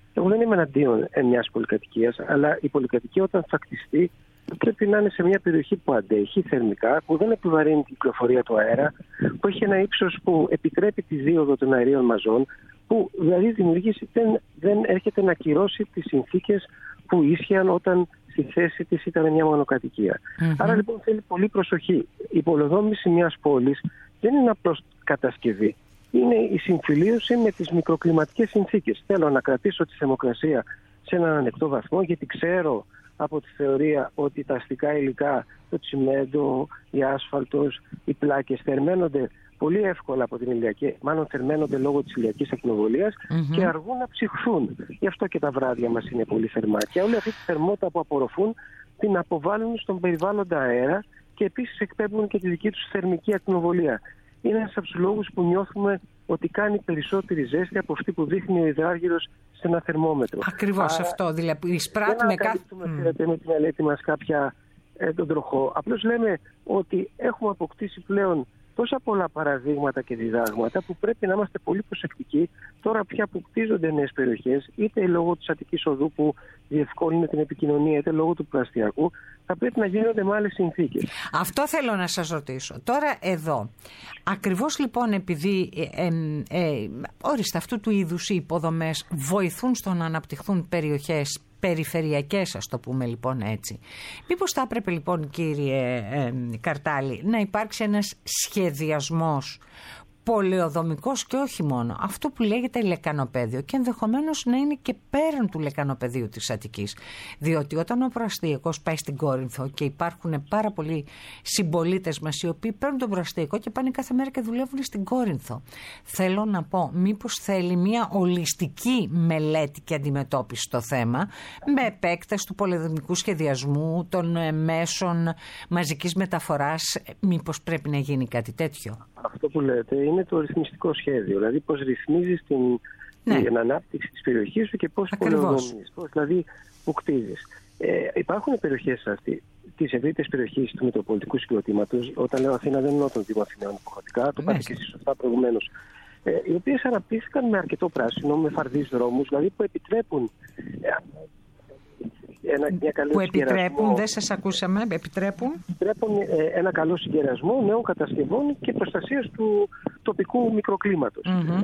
Εγώ δεν είμαι εναντίον μιας πολυκατοικίας, αλλά η πολυκατοικία όταν θα κτιστεί πρέπει να είναι σε μια περιοχή που αντέχει θερμικά, που δεν επιβαρύνει την κυκλοφορία του αέρα, που έχει ένα ύψος που επιτρέπει τη δίωδο των αερίων μαζών, που δηλαδή δημιουργήσει, δεν, δεν έρχεται να ακυρώσει τις συνθήκες που ίσχυαν όταν στη θέση της ήταν μια μονοκατοικία. Mm-hmm. Άρα λοιπόν θέλει πολύ προσοχή. Η πολεοδόμηση μιας πόλης δεν είναι απλώς κατασκευή. Είναι η συμφιλίωση με τις μικροκλιματικές συνθήκες. Θέλω να κρατήσω τη θερμοκρασία σε έναν ανεκτό βαθμό, γιατί ξέρω από τη θεωρία ότι τα αστικά υλικά, το τσιμέντο, η άσφαλτος, οι πλάκες θερμαίνονται πολύ εύκολα από την ηλιακή, μάλλον θερμαίνονται λόγω της ηλιακής ακτινοβολίας mm-hmm. και αργούν να ψυχθούν. Γι' αυτό και τα βράδια μας είναι πολύ θερμά. Και όλη αυτή τη θερμότητα που απορροφούν την αποβάλλουν στον περιβάλλοντα αέρα και επίσης εκπέμπουν και τη δική τους θερμική ακτινοβολία. Είναι ένας από τους λόγους που νιώθουμε ότι κάνει περισσότερη ζέστη από αυτή που δείχνει ο υδράργυρος σε ένα θερμόμετρο. Ακριβώς. Άρα, αυτό. Δηλαδή, εισπράττει με κάθε. Δεν mm. με τη μελέτη μας κάποια ε, τον τροχό. Απλώς λέμε ότι έχουμε αποκτήσει πλέον τόσα πολλά παραδείγματα και διδάγματα που πρέπει να είμαστε πολύ προσεκτικοί τώρα πια που κτίζονται νέες περιοχές, είτε λόγω της Αττικής Οδού που διευκόλυνε την επικοινωνία, είτε λόγω του πλαστιακού, θα πρέπει να γίνονται με άλλες συνθήκες. Αυτό θέλω να σας ρωτήσω. Τώρα εδώ, ακριβώς λοιπόν επειδή ε, ε, ε, όριστα αυτού του είδους οι υποδομές βοηθούν στο να αναπτυχθούν περιοχές περιφερειακές, ας το πούμε λοιπόν έτσι. Μήπως θα έπρεπε λοιπόν, κύριε ε, Καρτάλη, να υπάρξει ένας σχεδιασμός πολεοδομικός και όχι μόνο, αυτό που λέγεται λεκανοπέδιο, και ενδεχομένως να είναι και πέραν του λεκανοπεδίου της Αττικής. Διότι όταν ο προαστιακός πάει στην Κόρινθο και υπάρχουν πάρα πολλοί συμπολίτες μας οι οποίοι παίρνουν τον προαστιακό και πάνε κάθε μέρα και δουλεύουν στην Κόρινθο. Θέλω να πω, μήπως θέλει μια ολιστική μελέτη και αντιμετώπιση στο θέμα, με επέκταση του πολεοδομικού σχεδιασμού, των μέσων μαζικής μεταφοράς, μήπως πρέπει να γίνει κάτι τέτοιο? Αυτό που λέτε είναι το ρυθμιστικό σχέδιο, δηλαδή πώς ρυθμίζεις την, ναι. την ανάπτυξη της περιοχής σου και πώς πολεοδομείς, πώς δηλαδή που κτίζεις. Ε, υπάρχουν περιοχές αυτή, τις ευρύτερες περιοχές του Μητροπολιτικού Συγκροτήματος, όταν λέω Αθήνα δεν εννοώ των Δήμων Αθηναίων υποχρεωτικά, το είπατε και εσείς σωστά προηγουμένως, ε, οι οποίες αναπτύχθηκαν με αρκετό πράσινο, με φαρδείς δρόμους, δηλαδή που επιτρέπουν ε, Ένα, μια καλή που επιτρέπουν, δεν σας ακούσαμε, επιτρέπουν. Επιτρέπουν ε, ένα καλό συγκερασμό νέων κατασκευών και προστασίας του τοπικού μικροκλίματος. Mm-hmm.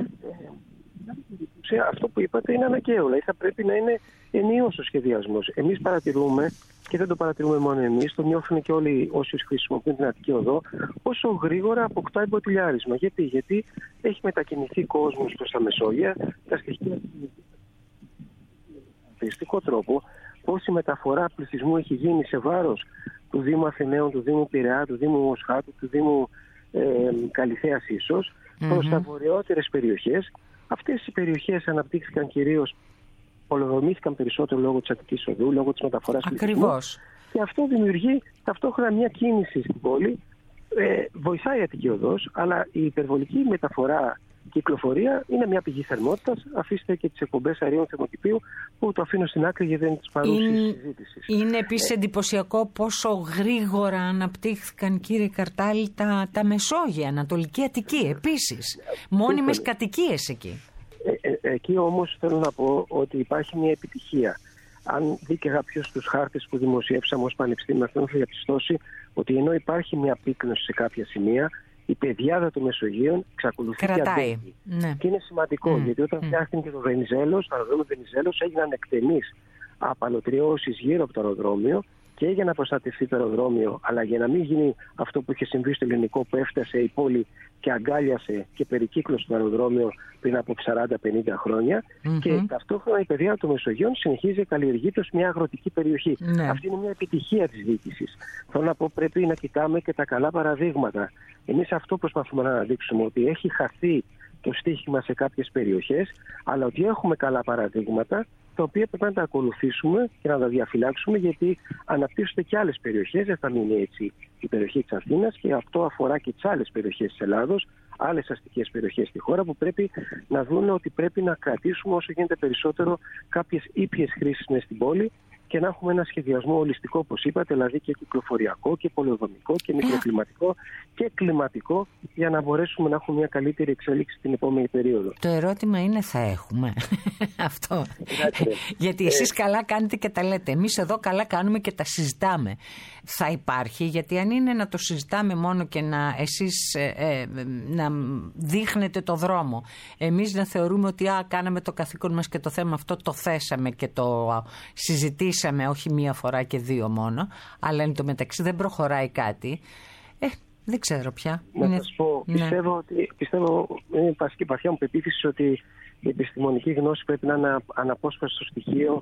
Ε, αυτό που είπατε είναι αναγκαίο, δηλαδή θα πρέπει να είναι ενιαίος ο σχεδιασμός. Εμείς παρατηρούμε, και δεν το παρατηρούμε μόνο εμείς, το νιώθουν και όλοι όσοι χρησιμοποιούν την Αττική Οδό, πόσο γρήγορα αποκτάει μποτιλιάρισμα. Γιατί, Γιατί έχει μετακινηθεί κόσμος προς τα Μεσόγεια, τα στοιχεία με τρόπο, πόση μεταφορά πληθυσμού έχει γίνει σε βάρος του Δήμου Αθηναίων, του Δήμου Πειραιά, του Δήμου Μοσχάτου, του Δήμου ε, Καλιθέας ίσως, mm-hmm. προς τα βορειότερες περιοχές. Αυτές οι περιοχές αναπτύχθηκαν κυρίως, πολεοδομήθηκαν περισσότερο λόγω της Αττικής Οδού, λόγω της μεταφοράς πληθυσμού. Και αυτό δημιουργεί ταυτόχρονα μια κίνηση στην πόλη. Ε, βοηθάει η Αττική Οδός, αλλά η υπερβολική μεταφορά κυκλοφορία είναι μια πηγή θερμότητας. Αφήστε και τις εκπομπές αερίων θερμοκηπίου που το αφήνω στην άκρη γιατί δεν είναι της παρούσης συζήτησης. Είναι επίσης ε, εντυπωσιακό πόσο γρήγορα αναπτύχθηκαν, κύριε Καρτάλη, τα, τα Μεσόγεια, Ανατολική Αττική επίσης. Μόνιμες κατοικίες εκεί. Ε, ε, εκεί όμως θέλω να πω ότι υπάρχει μια επιτυχία. Αν δει και κάποιος τους χάρτες που δημοσιεύσαμε ως πανεπιστήμιο, θα διαπιστώσει ότι ενώ υπάρχει μια πύκνωση σε κάποια σημεία, η πεδιάδα των Μεσογείων εξακολουθεί και αντέχει. Ναι. Και είναι σημαντικό, mm. γιατί όταν mm. φτιάχτηκε το Βενιζέλος, το αεροδρόμιο Βενιζέλος, έγιναν εκτενείς απαλωτριώσεις γύρω από το αεροδρόμιο και για να προστατευτεί το αεροδρόμιο, αλλά για να μην γίνει αυτό που είχε συμβεί στο ελληνικό, που έφτασε η πόλη και αγκάλιασε και περικύκλωσε το αεροδρόμιο πριν από σαράντα πενήντα χρόνια. Mm-hmm. Και ταυτόχρονα η πεδιάδα των Μεσογείων συνεχίζει να καλλιεργείται ως μια αγροτική περιοχή. Ναι. Αυτή είναι μια επιτυχία της διοίκησης. Θέλω να πω, πρέπει να κοιτάμε και τα καλά παραδείγματα. Εμείς αυτό προσπαθούμε να αναδείξουμε, ότι έχει χαθεί το στίχημα σε κάποιες περιοχές, αλλά ότι έχουμε καλά παραδείγματα, τα οποία πρέπει να τα ακολουθήσουμε και να τα διαφυλάξουμε, γιατί αναπτύσσονται και άλλες περιοχές. Δεν θα μείνει έτσι η περιοχή της Αθήνας, και αυτό αφορά και τις άλλες περιοχές της Ελλάδος, άλλες αστικές περιοχές στη χώρα, που πρέπει να δουν ότι πρέπει να κρατήσουμε όσο γίνεται περισσότερο κάποιες ήπιες χρήσεις μες στην πόλη και να έχουμε ένα σχεδιασμό ολιστικό, όπως είπατε, δηλαδή και κυκλοφοριακό και πολεοδομικό και μικροκλιματικό και κλιματικό, για να μπορέσουμε να έχουμε μια καλύτερη εξέλιξη την επόμενη περίοδο. Το ερώτημα είναι, θα έχουμε αυτό? Γιατί εσείς ε... καλά κάνετε και τα λέτε, εμείς εδώ καλά κάνουμε και τα συζητάμε. Θα υπάρχει? Γιατί αν είναι να το συζητάμε μόνο και να εσείς ε, ε, να δείχνετε το δρόμο, εμείς να θεωρούμε ότι α, κάναμε το καθήκον μας και το θέμα αυτό το θέσαμε και το α, συζητήσαμε όχι μία φορά και δύο μόνο, αλλά εν τω μεταξύ δεν προχωράει κάτι, ε, δεν ξέρω πια. Να είναι... σας πω, ναι. πιστεύω ότι πιστεύω, είναι βασική βαθιά μου πεποίθηση ότι η επιστημονική γνώση πρέπει να είναι αναπόσπαστο στοιχείο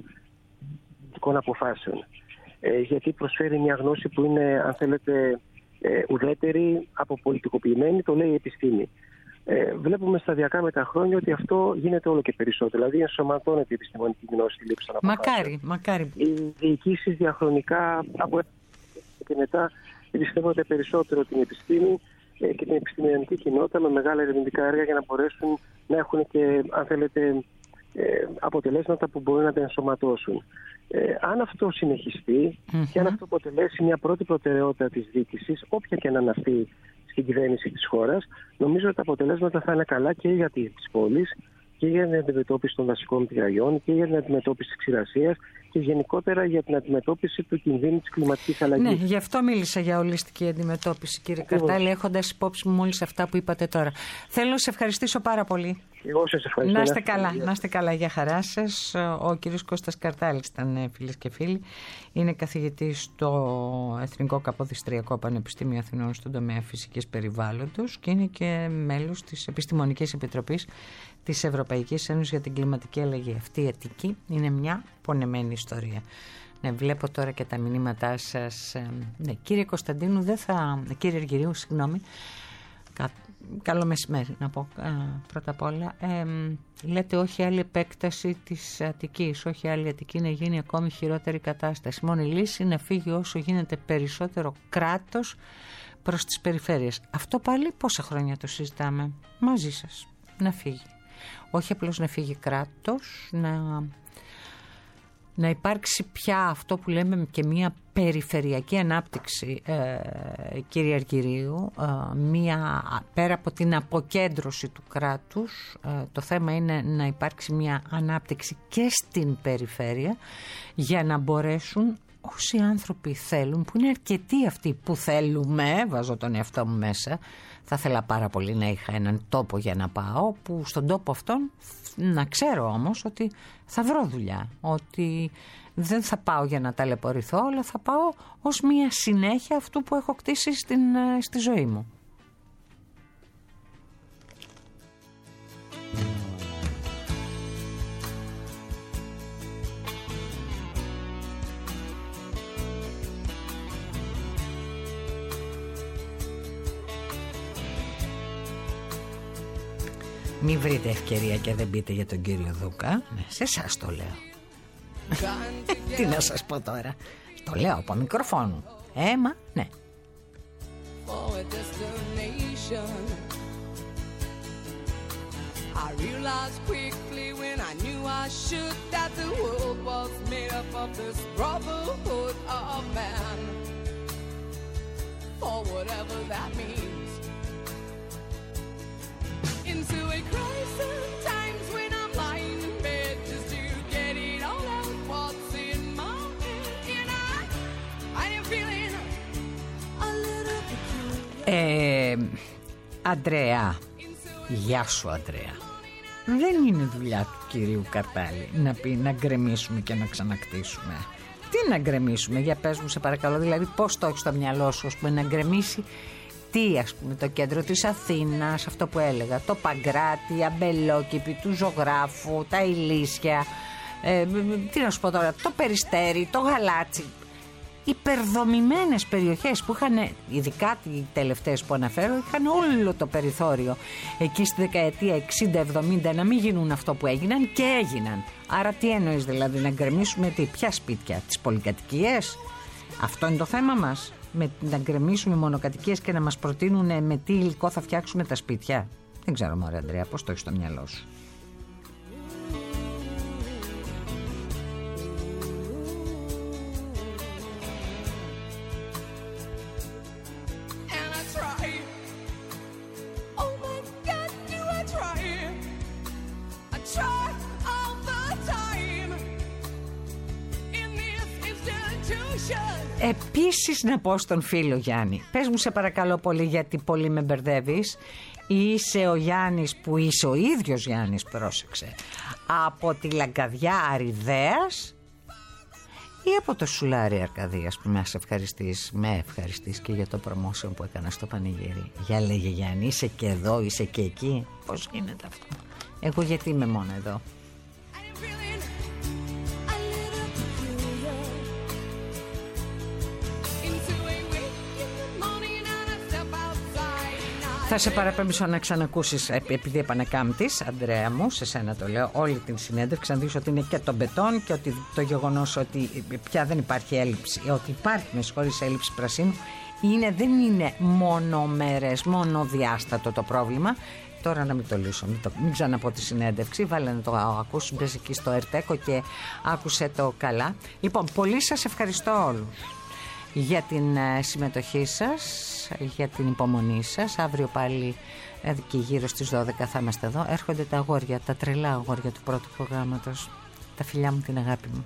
των αποφάσεων. Ε, γιατί προσφέρει μια γνώση που είναι, αν θέλετε, ε, ουδέτερη, αποπολιτικοποιημένη, το λέει η επιστήμη. Ε, βλέπουμε σταδιακά με τα χρόνια ότι αυτό γίνεται όλο και περισσότερο. Δηλαδή, ενσωματώνεται η επιστημονική γνώση στη λήψη των αποφάσεων. Μακάρι, μακάρι. Οι διοικήσεις διαχρονικά από και μετά εμπιστεύονται περισσότερο την επιστήμη ε, και την επιστημονική κοινότητα με μεγάλα ερευνητικά έργα για να μπορέσουν να έχουν και, αν θέλετε, ε, αποτελέσματα που μπορούν να τα ενσωματώσουν. Ε, αν αυτό συνεχιστεί mm-hmm. και αν αυτό αποτελέσει μια πρώτη προτεραιότητα της διοίκησης, όποια και να είναι αυτή στην κυβέρνηση της χώρας, νομίζω ότι τα αποτελέσματα θα είναι καλά και για τις πόλεις και για την αντιμετώπιση των δασικών πυρκαγιών και για την αντιμετώπιση της ξηρασίας και γενικότερα για την αντιμετώπιση του κινδύνου της κλιματικής αλλαγής. Ναι, γι' αυτό μίλησα για ολιστική αντιμετώπιση, κύριε Καρτάλη, έχοντας υπόψη μου μόλις αυτά που είπατε τώρα. Θέλω να σε ευχαριστήσω πάρα πολύ. Εγώ σας ευχαριστώ. Να είστε καλά, να είστε καλά, για χαρά σας. Ο κύριος Κώστας Καρτάλης ήταν, φίλες και φίλοι. Είναι καθηγητής στο Εθνικό Καποδιστριακό Πανεπιστήμιο Αθηνών στον τομέα φυσικής περιβάλλοντος και είναι και μέλος της Επιστημονικής Επιτροπής της Ευρωπαϊκής Ένωσης για την Κλιματική Αλλαγή. Αυτή η Αττική είναι μια πονεμένη ιστορία. Ναι, βλέπω τώρα και τα μηνύματά σας. Ναι, κύριε Κωνσταντίνου, δεν θα... Κύριε Αργυρίου, συγγνώμη. Κα... Καλό μεσημέρι, να πω πρώτα απ' όλα. Ε, λέτε όχι άλλη επέκταση της Αττικής, όχι άλλη Αττική, να γίνει ακόμη χειρότερη κατάσταση. Μόνο η λύση να φύγει όσο γίνεται περισσότερο κράτος προς τις περιφέρειες. Αυτό πάλι πόσα χρόνια το συζητάμε μαζί σας. Να φύγει. Όχι απλώς να φύγει κράτος, να, να υπάρξει πια αυτό που λέμε και μια περιφερειακή ανάπτυξη, ε, κύριε Αργυρίου, ε, μια, πέρα από την αποκέντρωση του κράτους, ε, το θέμα είναι να υπάρξει μια ανάπτυξη και στην περιφέρεια για να μπορέσουν όσοι άνθρωποι θέλουν, που είναι αρκετοί αυτοί που θέλουμε, βάζω τον εαυτό μου μέσα, θα ήθελα πάρα πολύ να είχα έναν τόπο για να πάω, που στον τόπο αυτόν να ξέρω όμως ότι θα βρω δουλειά, ότι δεν θα πάω για να ταλαιπωρηθώ, αλλά θα πάω ως μια συνέχεια αυτού που έχω κτίσει στην, στη ζωή μου. Μην βρείτε ευκαιρία και δεν πείτε για τον κύριο Δούκα. Ναι, σε εσάς το λέω. Τι να σας πω τώρα. Το λέω από μικροφόνου. Έμα, ναι. I realized quickly when I knew I should that the world was made up of this brotherhood of man. For whatever that means. Into a crisis times when I'm lying in bed just to get it all out what's in my head. And I, I am feeling a little peculiar. Ε, Αντρέα, γεια σου Αντρέα. Δεν είναι δουλειά του κυρίου Καρτάλη να πει να γκρεμίσουμε και να ξανακτήσουμε. Τι να γκρεμίσουμε, για πες μου σε παρακαλώ, δηλαδή πώς το έχεις στο μυαλό σου, ας πούμε, να γκρεμίσει τι, ας πούμε, το κέντρο της Αθήνας, αυτό που έλεγα, το Παγκράτη, Αμπελόκηπη, του Ζωγράφου, τα Ηλίσια, ε, τι να σου πω τώρα, το Περιστέρι, το Γαλάτσι, υπερδομημένες περιοχές που είχαν, ειδικά οι τελευταίες που αναφέρω, είχαν όλο το περιθώριο εκεί στη δεκαετία εξήντα εβδομήντα να μην γίνουν αυτό που έγιναν και έγιναν. Άρα τι εννοείς, δηλαδή να γκρεμίσουμε τι, ποια σπίτια, τις πολυκατοικίες? Αυτό είναι το θέμα μας, με, να γκρεμίσουμε μονοκατοικίες και να μας προτείνουν με τι υλικό θα φτιάξουμε τα σπίτια? Δεν ξέρω μωρέ Ανδρέα, πώς το έχεις στο μυαλό σου. Επίσης να πω στον φίλο Γιάννη, πες μου σε παρακαλώ πολύ, γιατί πολύ με μπερδεύεις. Είσαι ο Γιάννης που είσαι ο ίδιος Γιάννης, πρόσεξε, από τη Λαγκαδιά Αριδέας ή από το Σουλάρι Αρκαδίας που με ευχαριστείς, με ευχαριστείς και για το promotion που έκανα στο πανηγύρι. Για λέγε Γιάννη, είσαι και εδώ, είσαι και εκεί, πώς γίνεται αυτό? Εγώ γιατί είμαι μόνο εδώ? Θα σε παραπέμψω να ξανακούσεις, επειδή επανακάμπτεις, Αντρέα μου, σε σένα το λέω, όλη την συνέντευξη, να δεις ότι είναι και το μπετόν και ότι το γεγονός ότι πια δεν υπάρχει έλλειψη, ότι υπάρχει, με συγχωρείς, έλλειψη πρασίνου, είναι, δεν είναι μονομερές, μονοδιάστατο το πρόβλημα. Τώρα να μην το λύσω, μην, το, μην ξαναπώ τη συνέντευξη, βάλε να το ακούσεις, μπες εκεί στο Ερτέκο και άκουσε το καλά. Λοιπόν, πολύ σας ευχαριστώ όλους για την συμμετοχή σας, για την υπομονή σας. Αύριο πάλι και γύρω στις δώδεκα θα είμαστε εδώ. Έρχονται τα αγόρια, τα τρελά αγόρια του πρώτου προγράμματος. Τα φιλιά μου, την αγάπη μου.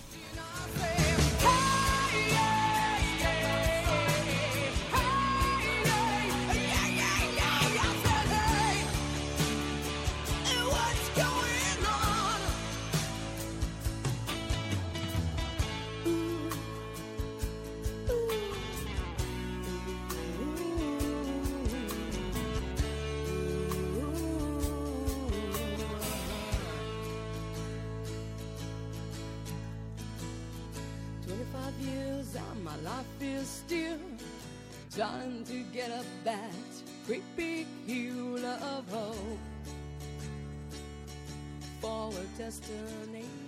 My life is still trying to get up that great big hill of hope for a destination.